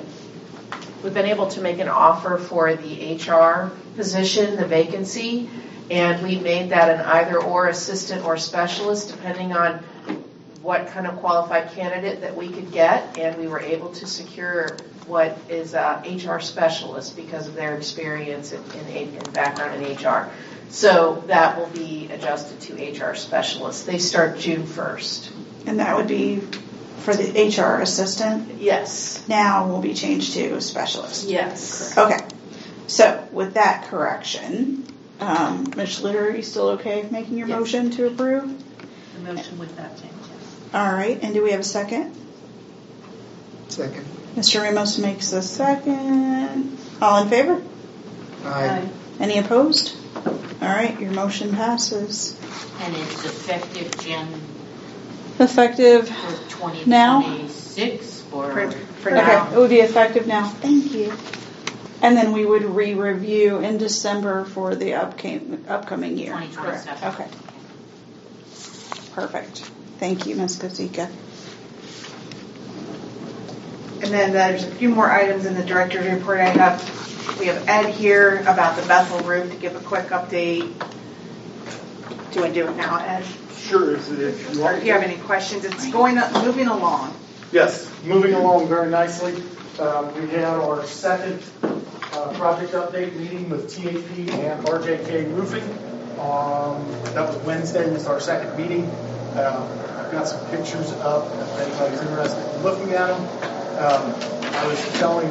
[SPEAKER 12] offer for the HR position, the vacancy, and we made that an either or assistant or specialist depending on what kind of qualified candidate that we could get, and we were able to secure what is a HR specialist because of their experience and background in HR. So that will be adjusted to HR specialist. They start June 1st.
[SPEAKER 1] And that would be for the HR assistant.
[SPEAKER 12] Yes.
[SPEAKER 1] Now will be changed to specialist.
[SPEAKER 12] Yes.
[SPEAKER 1] Okay. So with that correction, Ms. Schluter, are you still okay making your motion to approve?
[SPEAKER 5] The motion with that change, yes.
[SPEAKER 1] All right. And do we have a second?
[SPEAKER 3] Second.
[SPEAKER 1] Mr. Ramos makes the second. All in favor?
[SPEAKER 3] Aye.
[SPEAKER 1] Any opposed? All right. Your motion passes.
[SPEAKER 6] And it's effective
[SPEAKER 1] Effective
[SPEAKER 6] for
[SPEAKER 1] now?
[SPEAKER 6] 2026 or
[SPEAKER 13] For
[SPEAKER 1] Okay.
[SPEAKER 13] now.
[SPEAKER 1] It would be effective now. Thank you. And then we would re-review in December for the upcoming year.
[SPEAKER 6] 2027.
[SPEAKER 1] Okay. Perfect. Thank you, Ms. Kazika.
[SPEAKER 13] And then there's a few more items in the director's report. We have Ed here about the Bethel roof to give a quick update. Do you want to do it now, Ed?
[SPEAKER 14] Sure, if you
[SPEAKER 13] Or
[SPEAKER 14] want.
[SPEAKER 13] if you have any questions, it's moving along.
[SPEAKER 14] Yes, moving along very nicely. We had our second project update meeting with TAP and RJK Roofing. That was Wednesday, was our second meeting. I've got some pictures up if anybody's interested in looking at them. I was telling,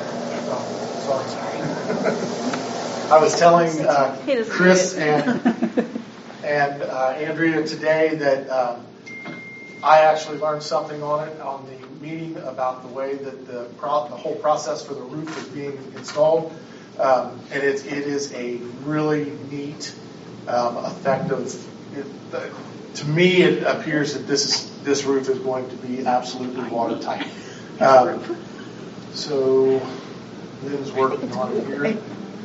[SPEAKER 14] I was telling Chris and Andrea today that I actually learned something on the meeting about the way that the whole process for the roof is being installed, and it is a really neat, effective. To me, it appears that this roof is going to be absolutely watertight. So Lynn's working on it here.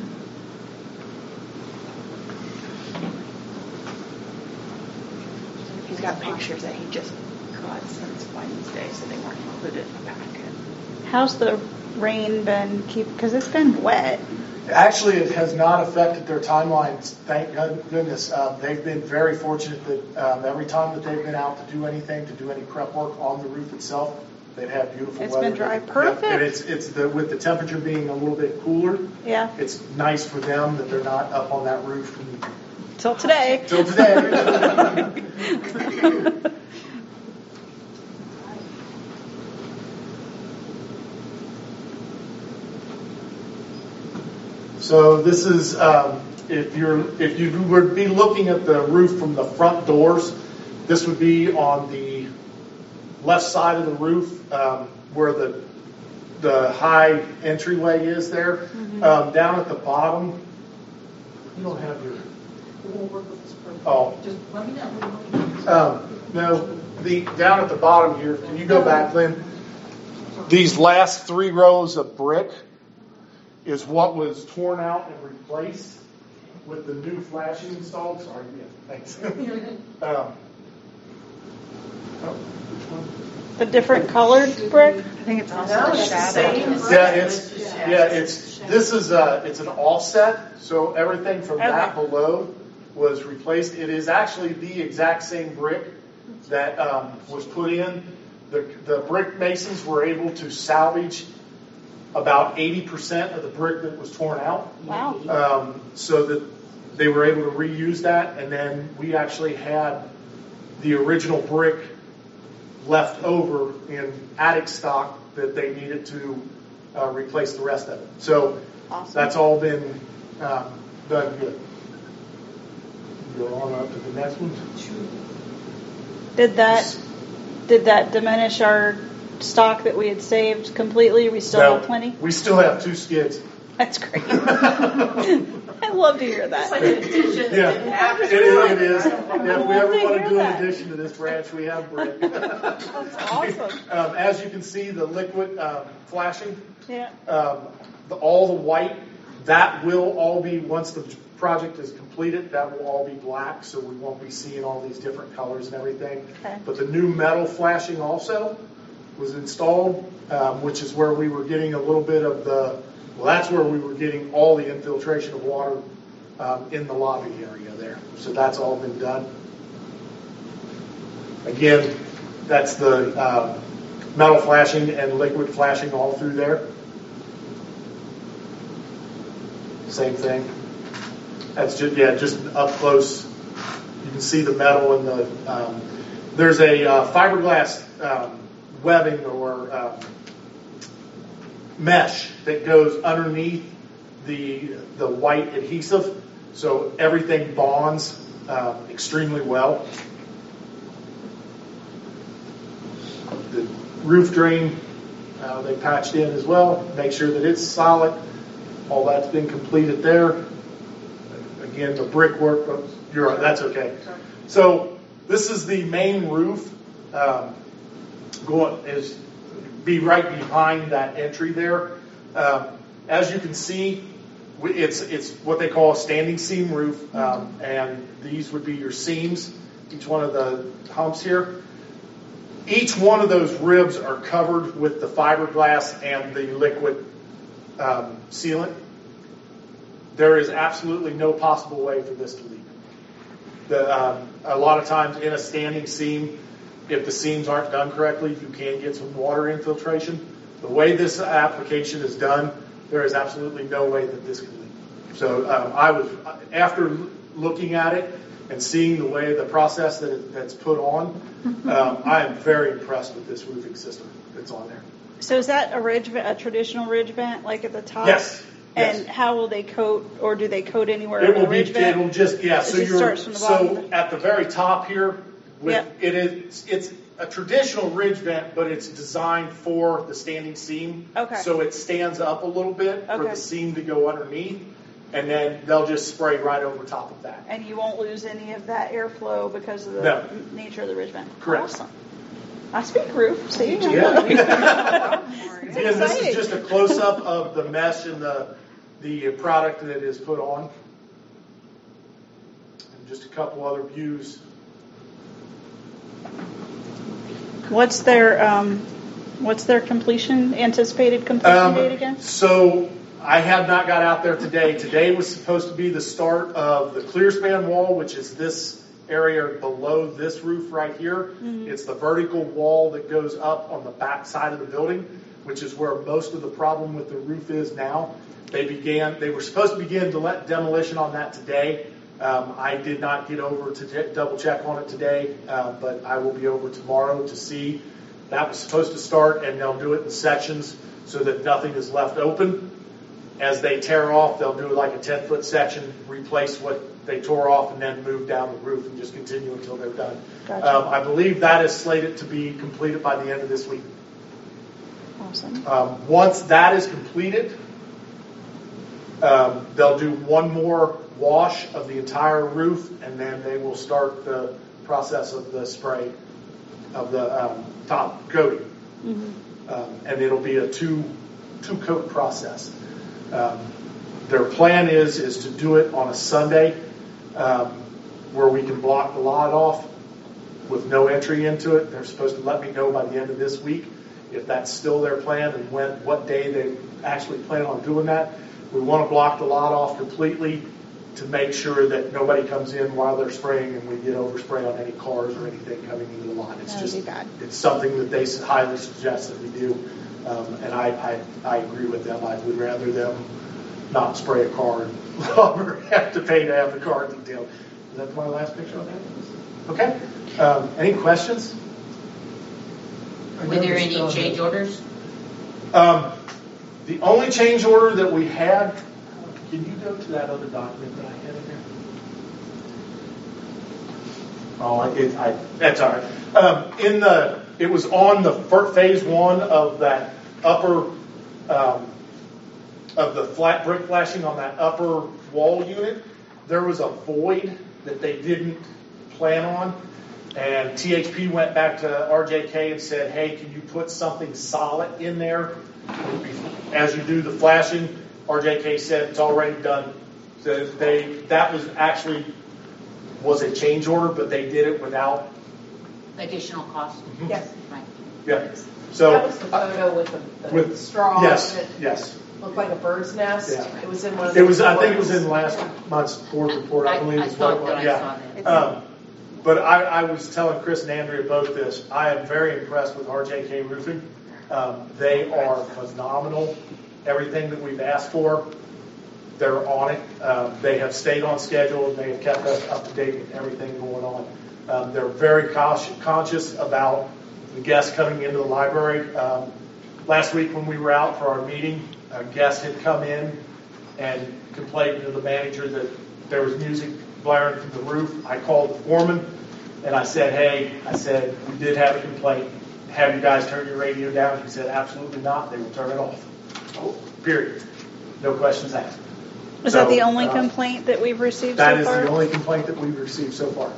[SPEAKER 5] He's got pictures that he just got since Wednesday, so they weren't included in the packet.
[SPEAKER 1] How's the rain been because it's been wet.
[SPEAKER 14] Actually, it has not affected their timelines, thank goodness. They've been very fortunate that every time that they've been out to do any prep work on the roof itself, they've had beautiful
[SPEAKER 1] It's
[SPEAKER 14] weather.
[SPEAKER 1] been dry.
[SPEAKER 14] Yep,
[SPEAKER 1] Perfect.
[SPEAKER 14] and it's with the temperature being a little bit cooler,
[SPEAKER 1] Yeah.
[SPEAKER 14] it's nice for them that they're not up on that roof
[SPEAKER 1] Till today.
[SPEAKER 14] till today. So this is, if you would be looking at the roof from the front doors, this would be on the left side of the roof where the high entryway is there.
[SPEAKER 1] Mm-hmm.
[SPEAKER 14] Down at the bottom, you don't have your.
[SPEAKER 9] We'll work with this person.
[SPEAKER 14] Oh.
[SPEAKER 9] Just let me know.
[SPEAKER 14] No, down at the bottom here, can you go back, Lynn? These last 3 rows of brick is what was torn out and replaced with the new flashing installed. Sorry, yeah, thanks.
[SPEAKER 1] The different colored brick?
[SPEAKER 5] I think it's also
[SPEAKER 12] No,
[SPEAKER 5] the
[SPEAKER 12] it's the
[SPEAKER 5] shadow.
[SPEAKER 12] same.
[SPEAKER 14] It's an offset, so everything from that below was replaced. It is actually the exact same brick that was put in. The brick masons were able to salvage about 80% of the brick that was torn out.
[SPEAKER 1] Wow.
[SPEAKER 14] So that they were able to reuse that, and then we actually had the original brick left over in attic stock that they needed to replace the rest of it. So that's all been done good. Go on up to the next one.
[SPEAKER 1] Did that diminish our stock that we had saved completely? We still have plenty?
[SPEAKER 14] We still have 2 skids.
[SPEAKER 1] That's great. I love to hear that.
[SPEAKER 12] It's like an addition.
[SPEAKER 14] Yeah, it is. Yeah, if we ever want to do an addition to this branch, we have brick.
[SPEAKER 1] That's awesome.
[SPEAKER 14] As you can see, the liquid flashing,
[SPEAKER 1] Yeah.
[SPEAKER 14] all the white, that will all be, once the project is completed, that will all be black, so we won't be seeing all these different colors and everything.
[SPEAKER 1] Okay.
[SPEAKER 14] But the new metal flashing also was installed, which is where we were getting a little bit of that's where we were getting all the infiltration of water in the lobby area there. So that's all been done. Again, that's the metal flashing and liquid flashing all through there. Same thing. That's just up close. You can see the metal and there's a fiberglass webbing or mesh that goes underneath the white adhesive, so everything bonds extremely well. The roof drain they patched in as well. Make sure that it's solid. All that's been completed there. Again, the brickwork. You're right. That's okay. So this is the main roof. Be right behind that entry there. As you can see, it's what they call a standing seam roof, and these would be your seams. Each one of the humps here. Each one of those ribs are covered with the fiberglass and the liquid sealant. There is absolutely no possible way for this to leak. A lot of times in a standing seam, if the seams aren't done correctly, you can get some water infiltration. The way this application is done, there is absolutely no way that this can leak. So after looking at it and seeing the way the process that's put on, I am very impressed with this roofing system that's on there.
[SPEAKER 1] So is that a traditional ridge vent, like at the top?
[SPEAKER 14] Yes.
[SPEAKER 1] And how will they coat, or do they coat anywhere
[SPEAKER 14] It
[SPEAKER 1] on
[SPEAKER 14] will
[SPEAKER 1] the ridge vent?
[SPEAKER 14] It'll just
[SPEAKER 1] starts from the bottom.
[SPEAKER 14] So at the very top here, it's a traditional ridge vent, but it's designed for the standing seam.
[SPEAKER 1] Okay.
[SPEAKER 14] So it stands up a little bit for the seam to go underneath, and then they'll just spray right over top of that.
[SPEAKER 1] And you won't lose any of that airflow because of the nature of the ridge vent.
[SPEAKER 14] Correct.
[SPEAKER 1] Awesome. I speak roof, see?
[SPEAKER 14] Yeah. Again, this is just a close-up of the mesh and the product that is put on. And just a couple other views.
[SPEAKER 1] What's their completion, anticipated completion date again?
[SPEAKER 14] So I have not got out there today. Today was supposed to be the start of the clear span wall, which is this area below this roof right here. Mm-hmm. It's the vertical wall that goes up on the back side of the building, which is where most of the problem with the roof is now. They were supposed to begin demolition on that today. I did not get over to double check on it today, but I will be over tomorrow to see. That was supposed to start, and they'll do it in sections so that nothing is left open. As they tear off, they'll do like a 10-foot section, replace what they tore off, and then move down the roof and just continue until they're done.
[SPEAKER 1] Gotcha.
[SPEAKER 14] I believe that is slated to be completed by the end of this week.
[SPEAKER 1] Awesome.
[SPEAKER 14] Once that is completed, they'll do one more wash of the entire roof, and then they will start the process of the spray top coating. And it'll be a two-coat process. Their plan is to do it on a Sunday where we can block the lot off with no entry into it. They're supposed to let me know by the end of this week if that's still their plan and what day they actually plan on doing that. We want to block the lot off completely to make sure that nobody comes in while they're spraying and we get overspray on any cars or anything coming into the lot. It's just it's something that they highly suggest that we do, and I agree with them. I would rather them not spray a car and have to pay to have the car detailed. Is that my last picture on that? Okay. Any questions?
[SPEAKER 6] Were there any change orders?
[SPEAKER 14] The only change order that we had, can you go to that other document that I had in there? That's all right. It was on the phase one of that upper, of the flat brick flashing on that upper wall unit. There was a void that they didn't plan on. And THP went back to RJK and said, hey, can you put something solid in there as you do the flashing? RJK said it's already done. So that was a change order, but they did it without
[SPEAKER 6] additional cost.
[SPEAKER 14] Mm-hmm.
[SPEAKER 9] Yes.
[SPEAKER 6] Right.
[SPEAKER 14] Yeah. So
[SPEAKER 12] that was the photo with the straw.
[SPEAKER 14] Yes.
[SPEAKER 12] Looked like a bird's nest.
[SPEAKER 14] Yeah.
[SPEAKER 12] It was in one of
[SPEAKER 14] I
[SPEAKER 12] the
[SPEAKER 14] think it was in last month's board report. I believe
[SPEAKER 6] I thought that
[SPEAKER 14] yeah.
[SPEAKER 6] I saw that.
[SPEAKER 14] But I was telling Chris and Andrea both this. I am very impressed with RJK Roofing. They are phenomenal. Everything that we've asked for, they're on it. They have stayed on schedule. They have kept us up to date with everything going on. They're very conscious about the guests coming into the library. Last week when we were out for our meeting, a guest had come in and complained to the manager that there was music blaring from the roof. I called the foreman and I said, hey, we did have a complaint. Have you guys turn your radio down? He said, absolutely not. They will turn it off. Period. No questions asked.
[SPEAKER 1] Is that the only complaint that we've received so far?
[SPEAKER 14] That is the only complaint that we've received so far.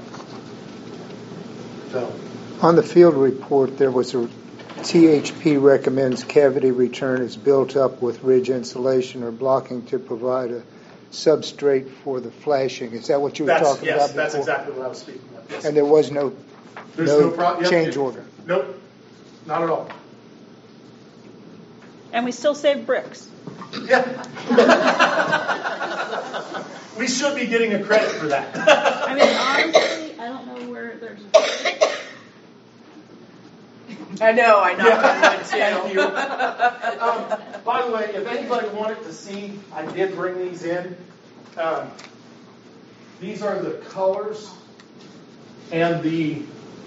[SPEAKER 14] So,
[SPEAKER 3] on the field report, there was a THP recommends cavity return is built up with ridge insulation or blocking to provide a substrate for the flashing. Is that what you were talking about before?
[SPEAKER 14] That's exactly what I was speaking of. Yes.
[SPEAKER 3] And there was no change order?
[SPEAKER 14] Nope, not at all.
[SPEAKER 1] And we still save bricks.
[SPEAKER 14] Yeah. We should be getting a credit for that.
[SPEAKER 1] I mean, honestly, I don't know where there's
[SPEAKER 12] I know on one too.
[SPEAKER 14] Thank you. By the way, if anybody wanted to see, I did bring these in. These are the colors and the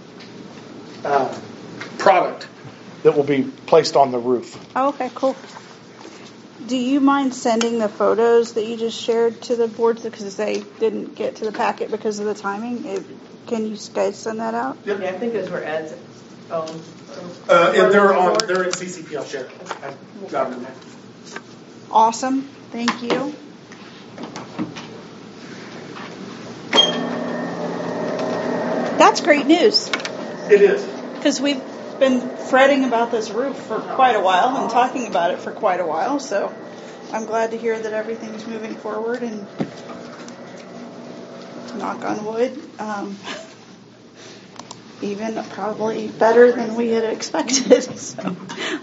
[SPEAKER 14] product that will be placed on the roof.
[SPEAKER 1] Oh, okay, cool. Do you mind sending the photos that you just shared to the boards because they didn't get to the packet because of the timing? Can you guys send that out?
[SPEAKER 12] Yeah, I think those were Ed's own.
[SPEAKER 14] They're in CCP. I'll share. I got them in there.
[SPEAKER 1] Awesome. Thank you. That's great news.
[SPEAKER 14] It is.
[SPEAKER 1] Because we've been fretting about this roof for quite a while and talking about it for quite a while, so I'm glad to hear that everything's moving forward and knock on wood, even probably better than we had expected. So.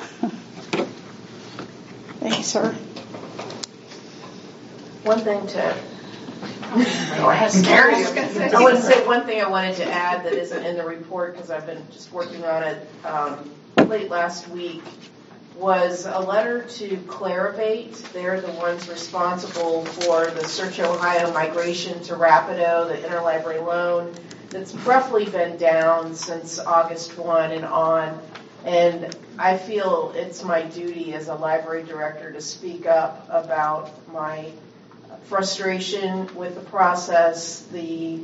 [SPEAKER 1] Thanks, sir.
[SPEAKER 12] One thing I want to say one thing I wanted to add that isn't in the report because I've been just working on it late last week was a letter to Clarivate. They're the ones responsible for the Search Ohio migration to Rapido, the interlibrary loan that's roughly been down since August 1 and on. And I feel it's my duty as a library director to speak up about my frustration with the process, the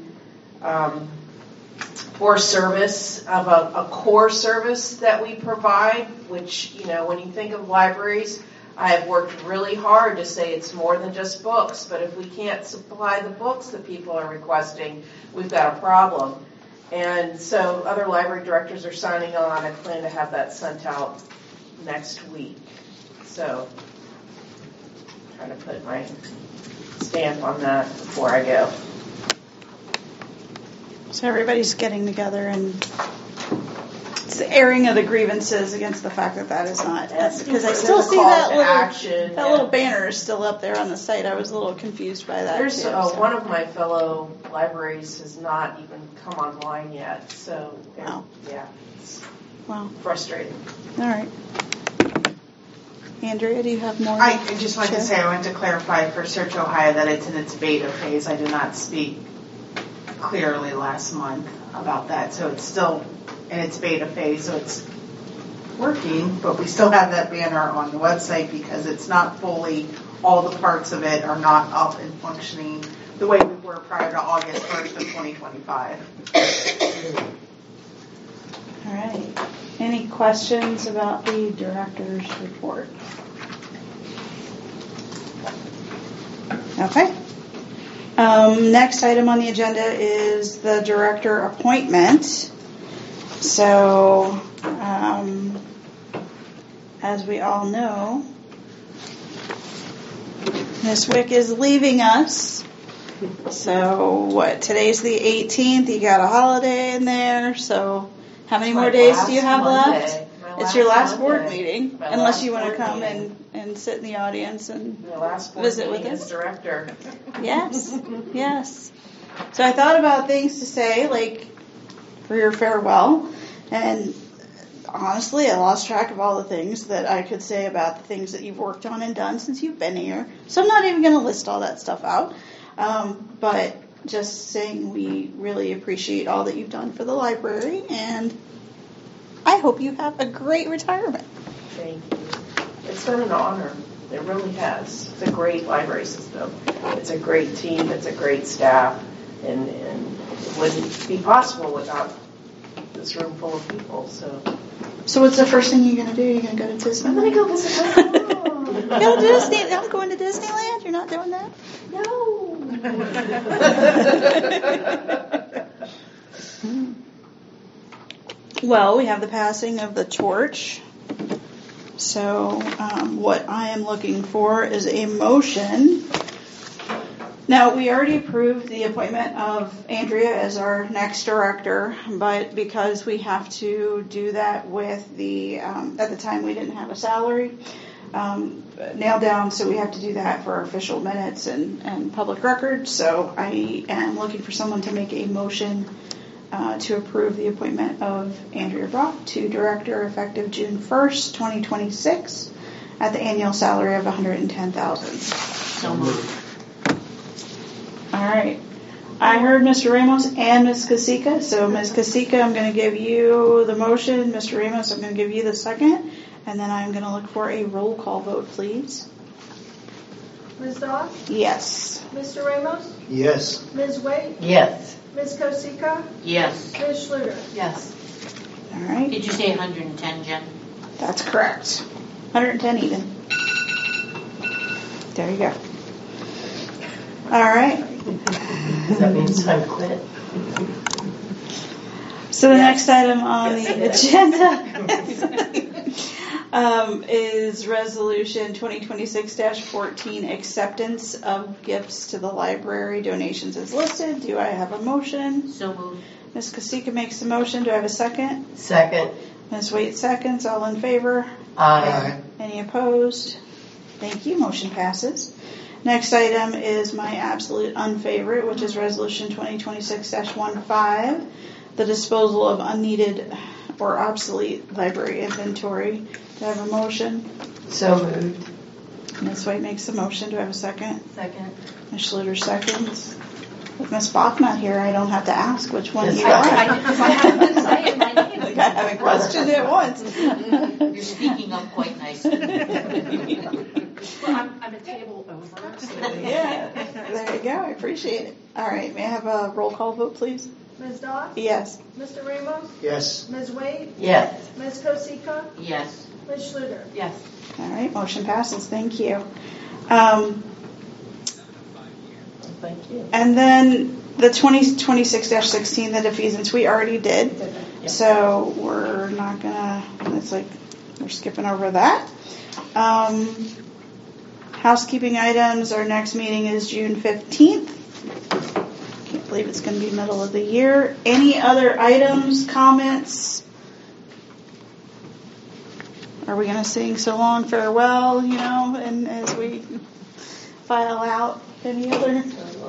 [SPEAKER 12] poor service of a core service that we provide, which, when you think of libraries, I have worked really hard to say it's more than just books, but if we can't supply the books that people are requesting, we've got a problem. And so other library directors are signing on. I plan to have that sent out next week. So I'm trying to put my stamp on that before I go.
[SPEAKER 1] So everybody's getting together and it's the airing of the grievances against the fact that is not, because I still see that little banner is still up there on the site. I was a little confused by that.
[SPEAKER 12] There's
[SPEAKER 1] too,
[SPEAKER 12] one of my fellow libraries has not even come online yet, so yeah, it's frustrating.
[SPEAKER 1] All right. Andrea, do you have more?
[SPEAKER 13] I just wanted to say I want to clarify for Search Ohio that it's in its beta phase. I did not speak clearly last month about that, so it's still in its beta phase, so it's working, but we still have that banner on the website because it's not fully, all the parts of it are not up and functioning the way we were prior to August 1st of 2025.
[SPEAKER 1] All right. Any questions about the director's report? Okay. Next item on the agenda is the director appointment. So, as we all know, Ms. Wick is leaving us. So, today's the 18th. You got a holiday in there. So, how many more days do you have left? It's your last board meeting, unless you want to come and sit in the audience and visit with us.
[SPEAKER 12] Director.
[SPEAKER 1] Yes, yes. So I thought about things to say, like for your farewell, and honestly, I lost track of all the things that I could say about the things that you've worked on and done since you've been here. So I'm not even going to list all that stuff out, but just saying we really appreciate all that you've done for the library, and I hope you have a great retirement.
[SPEAKER 12] Thank you. It's been an honor. It really has. It's a great library system. It's a great team. It's a great staff. And it wouldn't be possible without this room full of people. So
[SPEAKER 1] what's the first thing you're going to do? You're going to go to Disneyland?
[SPEAKER 12] I'm going to go visit my mom.
[SPEAKER 1] Go to Disney. I'm going to Disneyland. You're not doing that?
[SPEAKER 12] No.
[SPEAKER 1] Well, we have the passing of the torch. So what I am looking for is a motion. Now, we already approved the appointment of Andrea as our next director, but because we have to do that with the, at the time we didn't have a salary nailed down, so we have to do that for our official minutes and public records. So I am looking for someone to make a motion to approve the appointment of Andrea Brock to director effective June 1st, 2026 at the annual salary of $110,000.
[SPEAKER 6] So moved.
[SPEAKER 1] All right. I heard Mr. Ramos and Ms. Casika. So Ms. Casika, I'm going to give you the motion. Mr. Ramos, I'm going to give you the second. And then I'm going to look for a roll call vote, please.
[SPEAKER 8] Ms. Doss?
[SPEAKER 1] Yes.
[SPEAKER 8] Mr. Ramos?
[SPEAKER 3] Yes.
[SPEAKER 8] Ms. Waite?
[SPEAKER 12] Yes.
[SPEAKER 8] Ms. Kosika?
[SPEAKER 6] Yes.
[SPEAKER 8] Ms. Schluter?
[SPEAKER 12] Yes.
[SPEAKER 1] All right.
[SPEAKER 6] Did you say 110, Jen?
[SPEAKER 1] That's correct. 110 even. There you go. All right.
[SPEAKER 12] Does that mean time to quit?
[SPEAKER 1] So the next item on the agenda is Resolution 2026-14, acceptance of gifts to the library. Donations is listed. Do I have a motion?
[SPEAKER 6] So moved.
[SPEAKER 1] Ms. Kasika makes the motion. Do I have a second?
[SPEAKER 12] Second.
[SPEAKER 1] Ms. Waite seconds. All in favor?
[SPEAKER 12] Aye.
[SPEAKER 1] Any opposed? Thank you. Motion passes. Next item is my absolute unfavorite, which is Resolution 2026-15, the disposal of unneeded or obsolete library inventory. Do I have a motion?
[SPEAKER 12] So moved.
[SPEAKER 1] Ms. White makes the motion. Do I have a second?
[SPEAKER 12] Second.
[SPEAKER 1] Ms. Schluter seconds. With Ms. Bach not here, I don't have to ask which one you
[SPEAKER 6] I
[SPEAKER 1] like.
[SPEAKER 6] haven't been saying my name.
[SPEAKER 1] I have a question at once.
[SPEAKER 6] You're speaking up quite nicely.
[SPEAKER 8] Well, I'm a table over. So
[SPEAKER 1] Yeah, there you go. I appreciate it. All right, may I have a roll call vote, please?
[SPEAKER 8] Ms. Doss?
[SPEAKER 1] Yes.
[SPEAKER 8] Mr. Ramos?
[SPEAKER 3] Yes.
[SPEAKER 8] Ms. Waite?
[SPEAKER 12] Yes.
[SPEAKER 8] Ms. Kosika?
[SPEAKER 6] Yes.
[SPEAKER 8] Ms. Schluter?
[SPEAKER 12] Yes.
[SPEAKER 1] All right, motion passes. Thank you.
[SPEAKER 12] Thank you.
[SPEAKER 1] And then The 2026-16, the defeasance, we already did. So we're not gonna, it's like, we're skipping over that. Housekeeping items, our next meeting is June 15th. Can't believe it's gonna be middle of the year. Any other items, comments? Are we gonna sing So Long Farewell, and as we file out any other?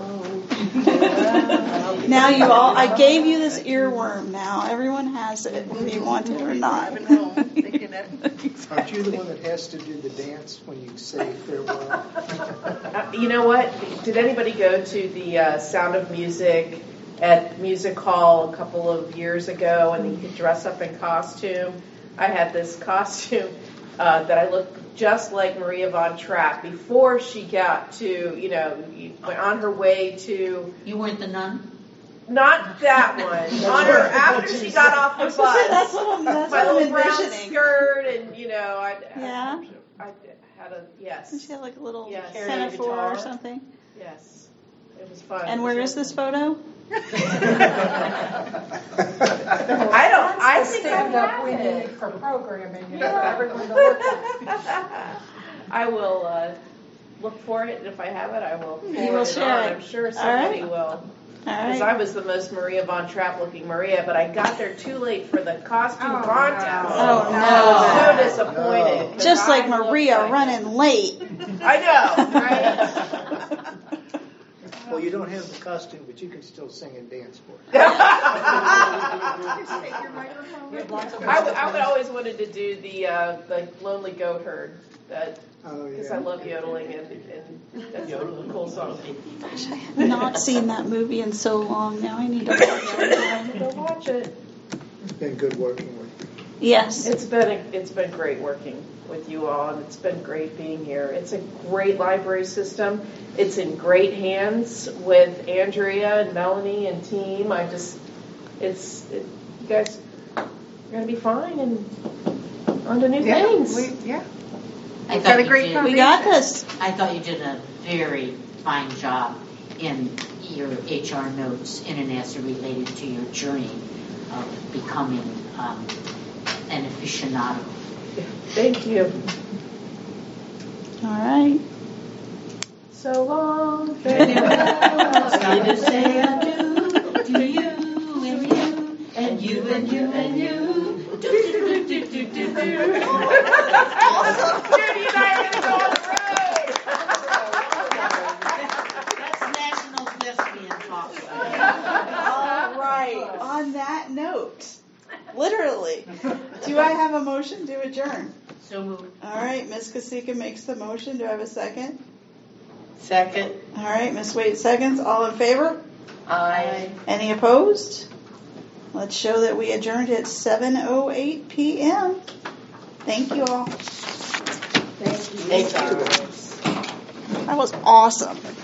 [SPEAKER 1] Now I gave you this earworm now. Everyone has it, if you want it or not.
[SPEAKER 3] Aren't you the one that has to do the dance when you say farewell?
[SPEAKER 12] You know what? Did anybody go to the Sound of Music at Music Hall a couple of years ago and you could dress up in costume? I had this costume that I looked just like Maria von Trapp before she got to, on her way to...
[SPEAKER 6] You weren't the nun?
[SPEAKER 12] Not that one. On her, after she got off the bus.
[SPEAKER 1] That's what
[SPEAKER 12] my little
[SPEAKER 1] I'm
[SPEAKER 12] brown
[SPEAKER 1] envisioning.
[SPEAKER 12] skirt and, I had a, yes.
[SPEAKER 1] She had like a little
[SPEAKER 12] Yes.
[SPEAKER 1] pinafore or something.
[SPEAKER 12] Yes. It was fun.
[SPEAKER 1] And where is this photo?
[SPEAKER 12] I think I
[SPEAKER 2] stand up we
[SPEAKER 12] have
[SPEAKER 2] need
[SPEAKER 12] it.
[SPEAKER 2] for programming and everyone to look at.
[SPEAKER 12] I will look for it, and if I have it, I will forward
[SPEAKER 1] You will
[SPEAKER 12] it
[SPEAKER 1] share
[SPEAKER 12] on.
[SPEAKER 1] it.
[SPEAKER 12] I'm sure somebody will.
[SPEAKER 1] All
[SPEAKER 12] Because
[SPEAKER 1] right.
[SPEAKER 12] I was the most Maria von Trapp looking Maria, but I got there too late for the costume contest.
[SPEAKER 1] Oh, no.
[SPEAKER 12] I was so disappointed. 'cause
[SPEAKER 1] Just like
[SPEAKER 12] I looked
[SPEAKER 1] Maria
[SPEAKER 12] like
[SPEAKER 1] running late.
[SPEAKER 12] I know, right?
[SPEAKER 3] Well, you don't have the costume, but you can still sing and dance for it.
[SPEAKER 12] I would always wanted to do the Lonely Goat Herd, because I love yodeling and that's a cool song.
[SPEAKER 1] Gosh, I have not seen that movie in so long now. I need to watch it.
[SPEAKER 12] Go watch it.
[SPEAKER 3] It's been good working with you.
[SPEAKER 1] Yes.
[SPEAKER 12] It's been great working with you all, and it's been great being here. It's a great library system. It's in great hands with Andrea and Melanie and team. You guys are going to be fine and on to new things.
[SPEAKER 6] I thought
[SPEAKER 2] a great
[SPEAKER 1] We got this.
[SPEAKER 6] I thought you did a very fine job in your HR notes in and as it related to your journey of becoming an aficionado.
[SPEAKER 12] Thank you.
[SPEAKER 1] All right.
[SPEAKER 12] So long.
[SPEAKER 6] It's good to say I do to you and you and you and you. Do, do, do, do, do, do, do.
[SPEAKER 12] Judy and I are going to go on the road.
[SPEAKER 6] That's National Thespian Talk.
[SPEAKER 1] All right. On that note, literally, do I have a motion to adjourn?
[SPEAKER 6] So moved.
[SPEAKER 1] All right. Ms. Kasika makes the motion. Do I have a second?
[SPEAKER 12] Second.
[SPEAKER 1] All right. Ms. Wade seconds. All in favor?
[SPEAKER 12] Aye.
[SPEAKER 1] Any opposed? Let's show that we adjourned at 7:08 p.m. Thank you all.
[SPEAKER 12] Thank you.
[SPEAKER 1] That was awesome.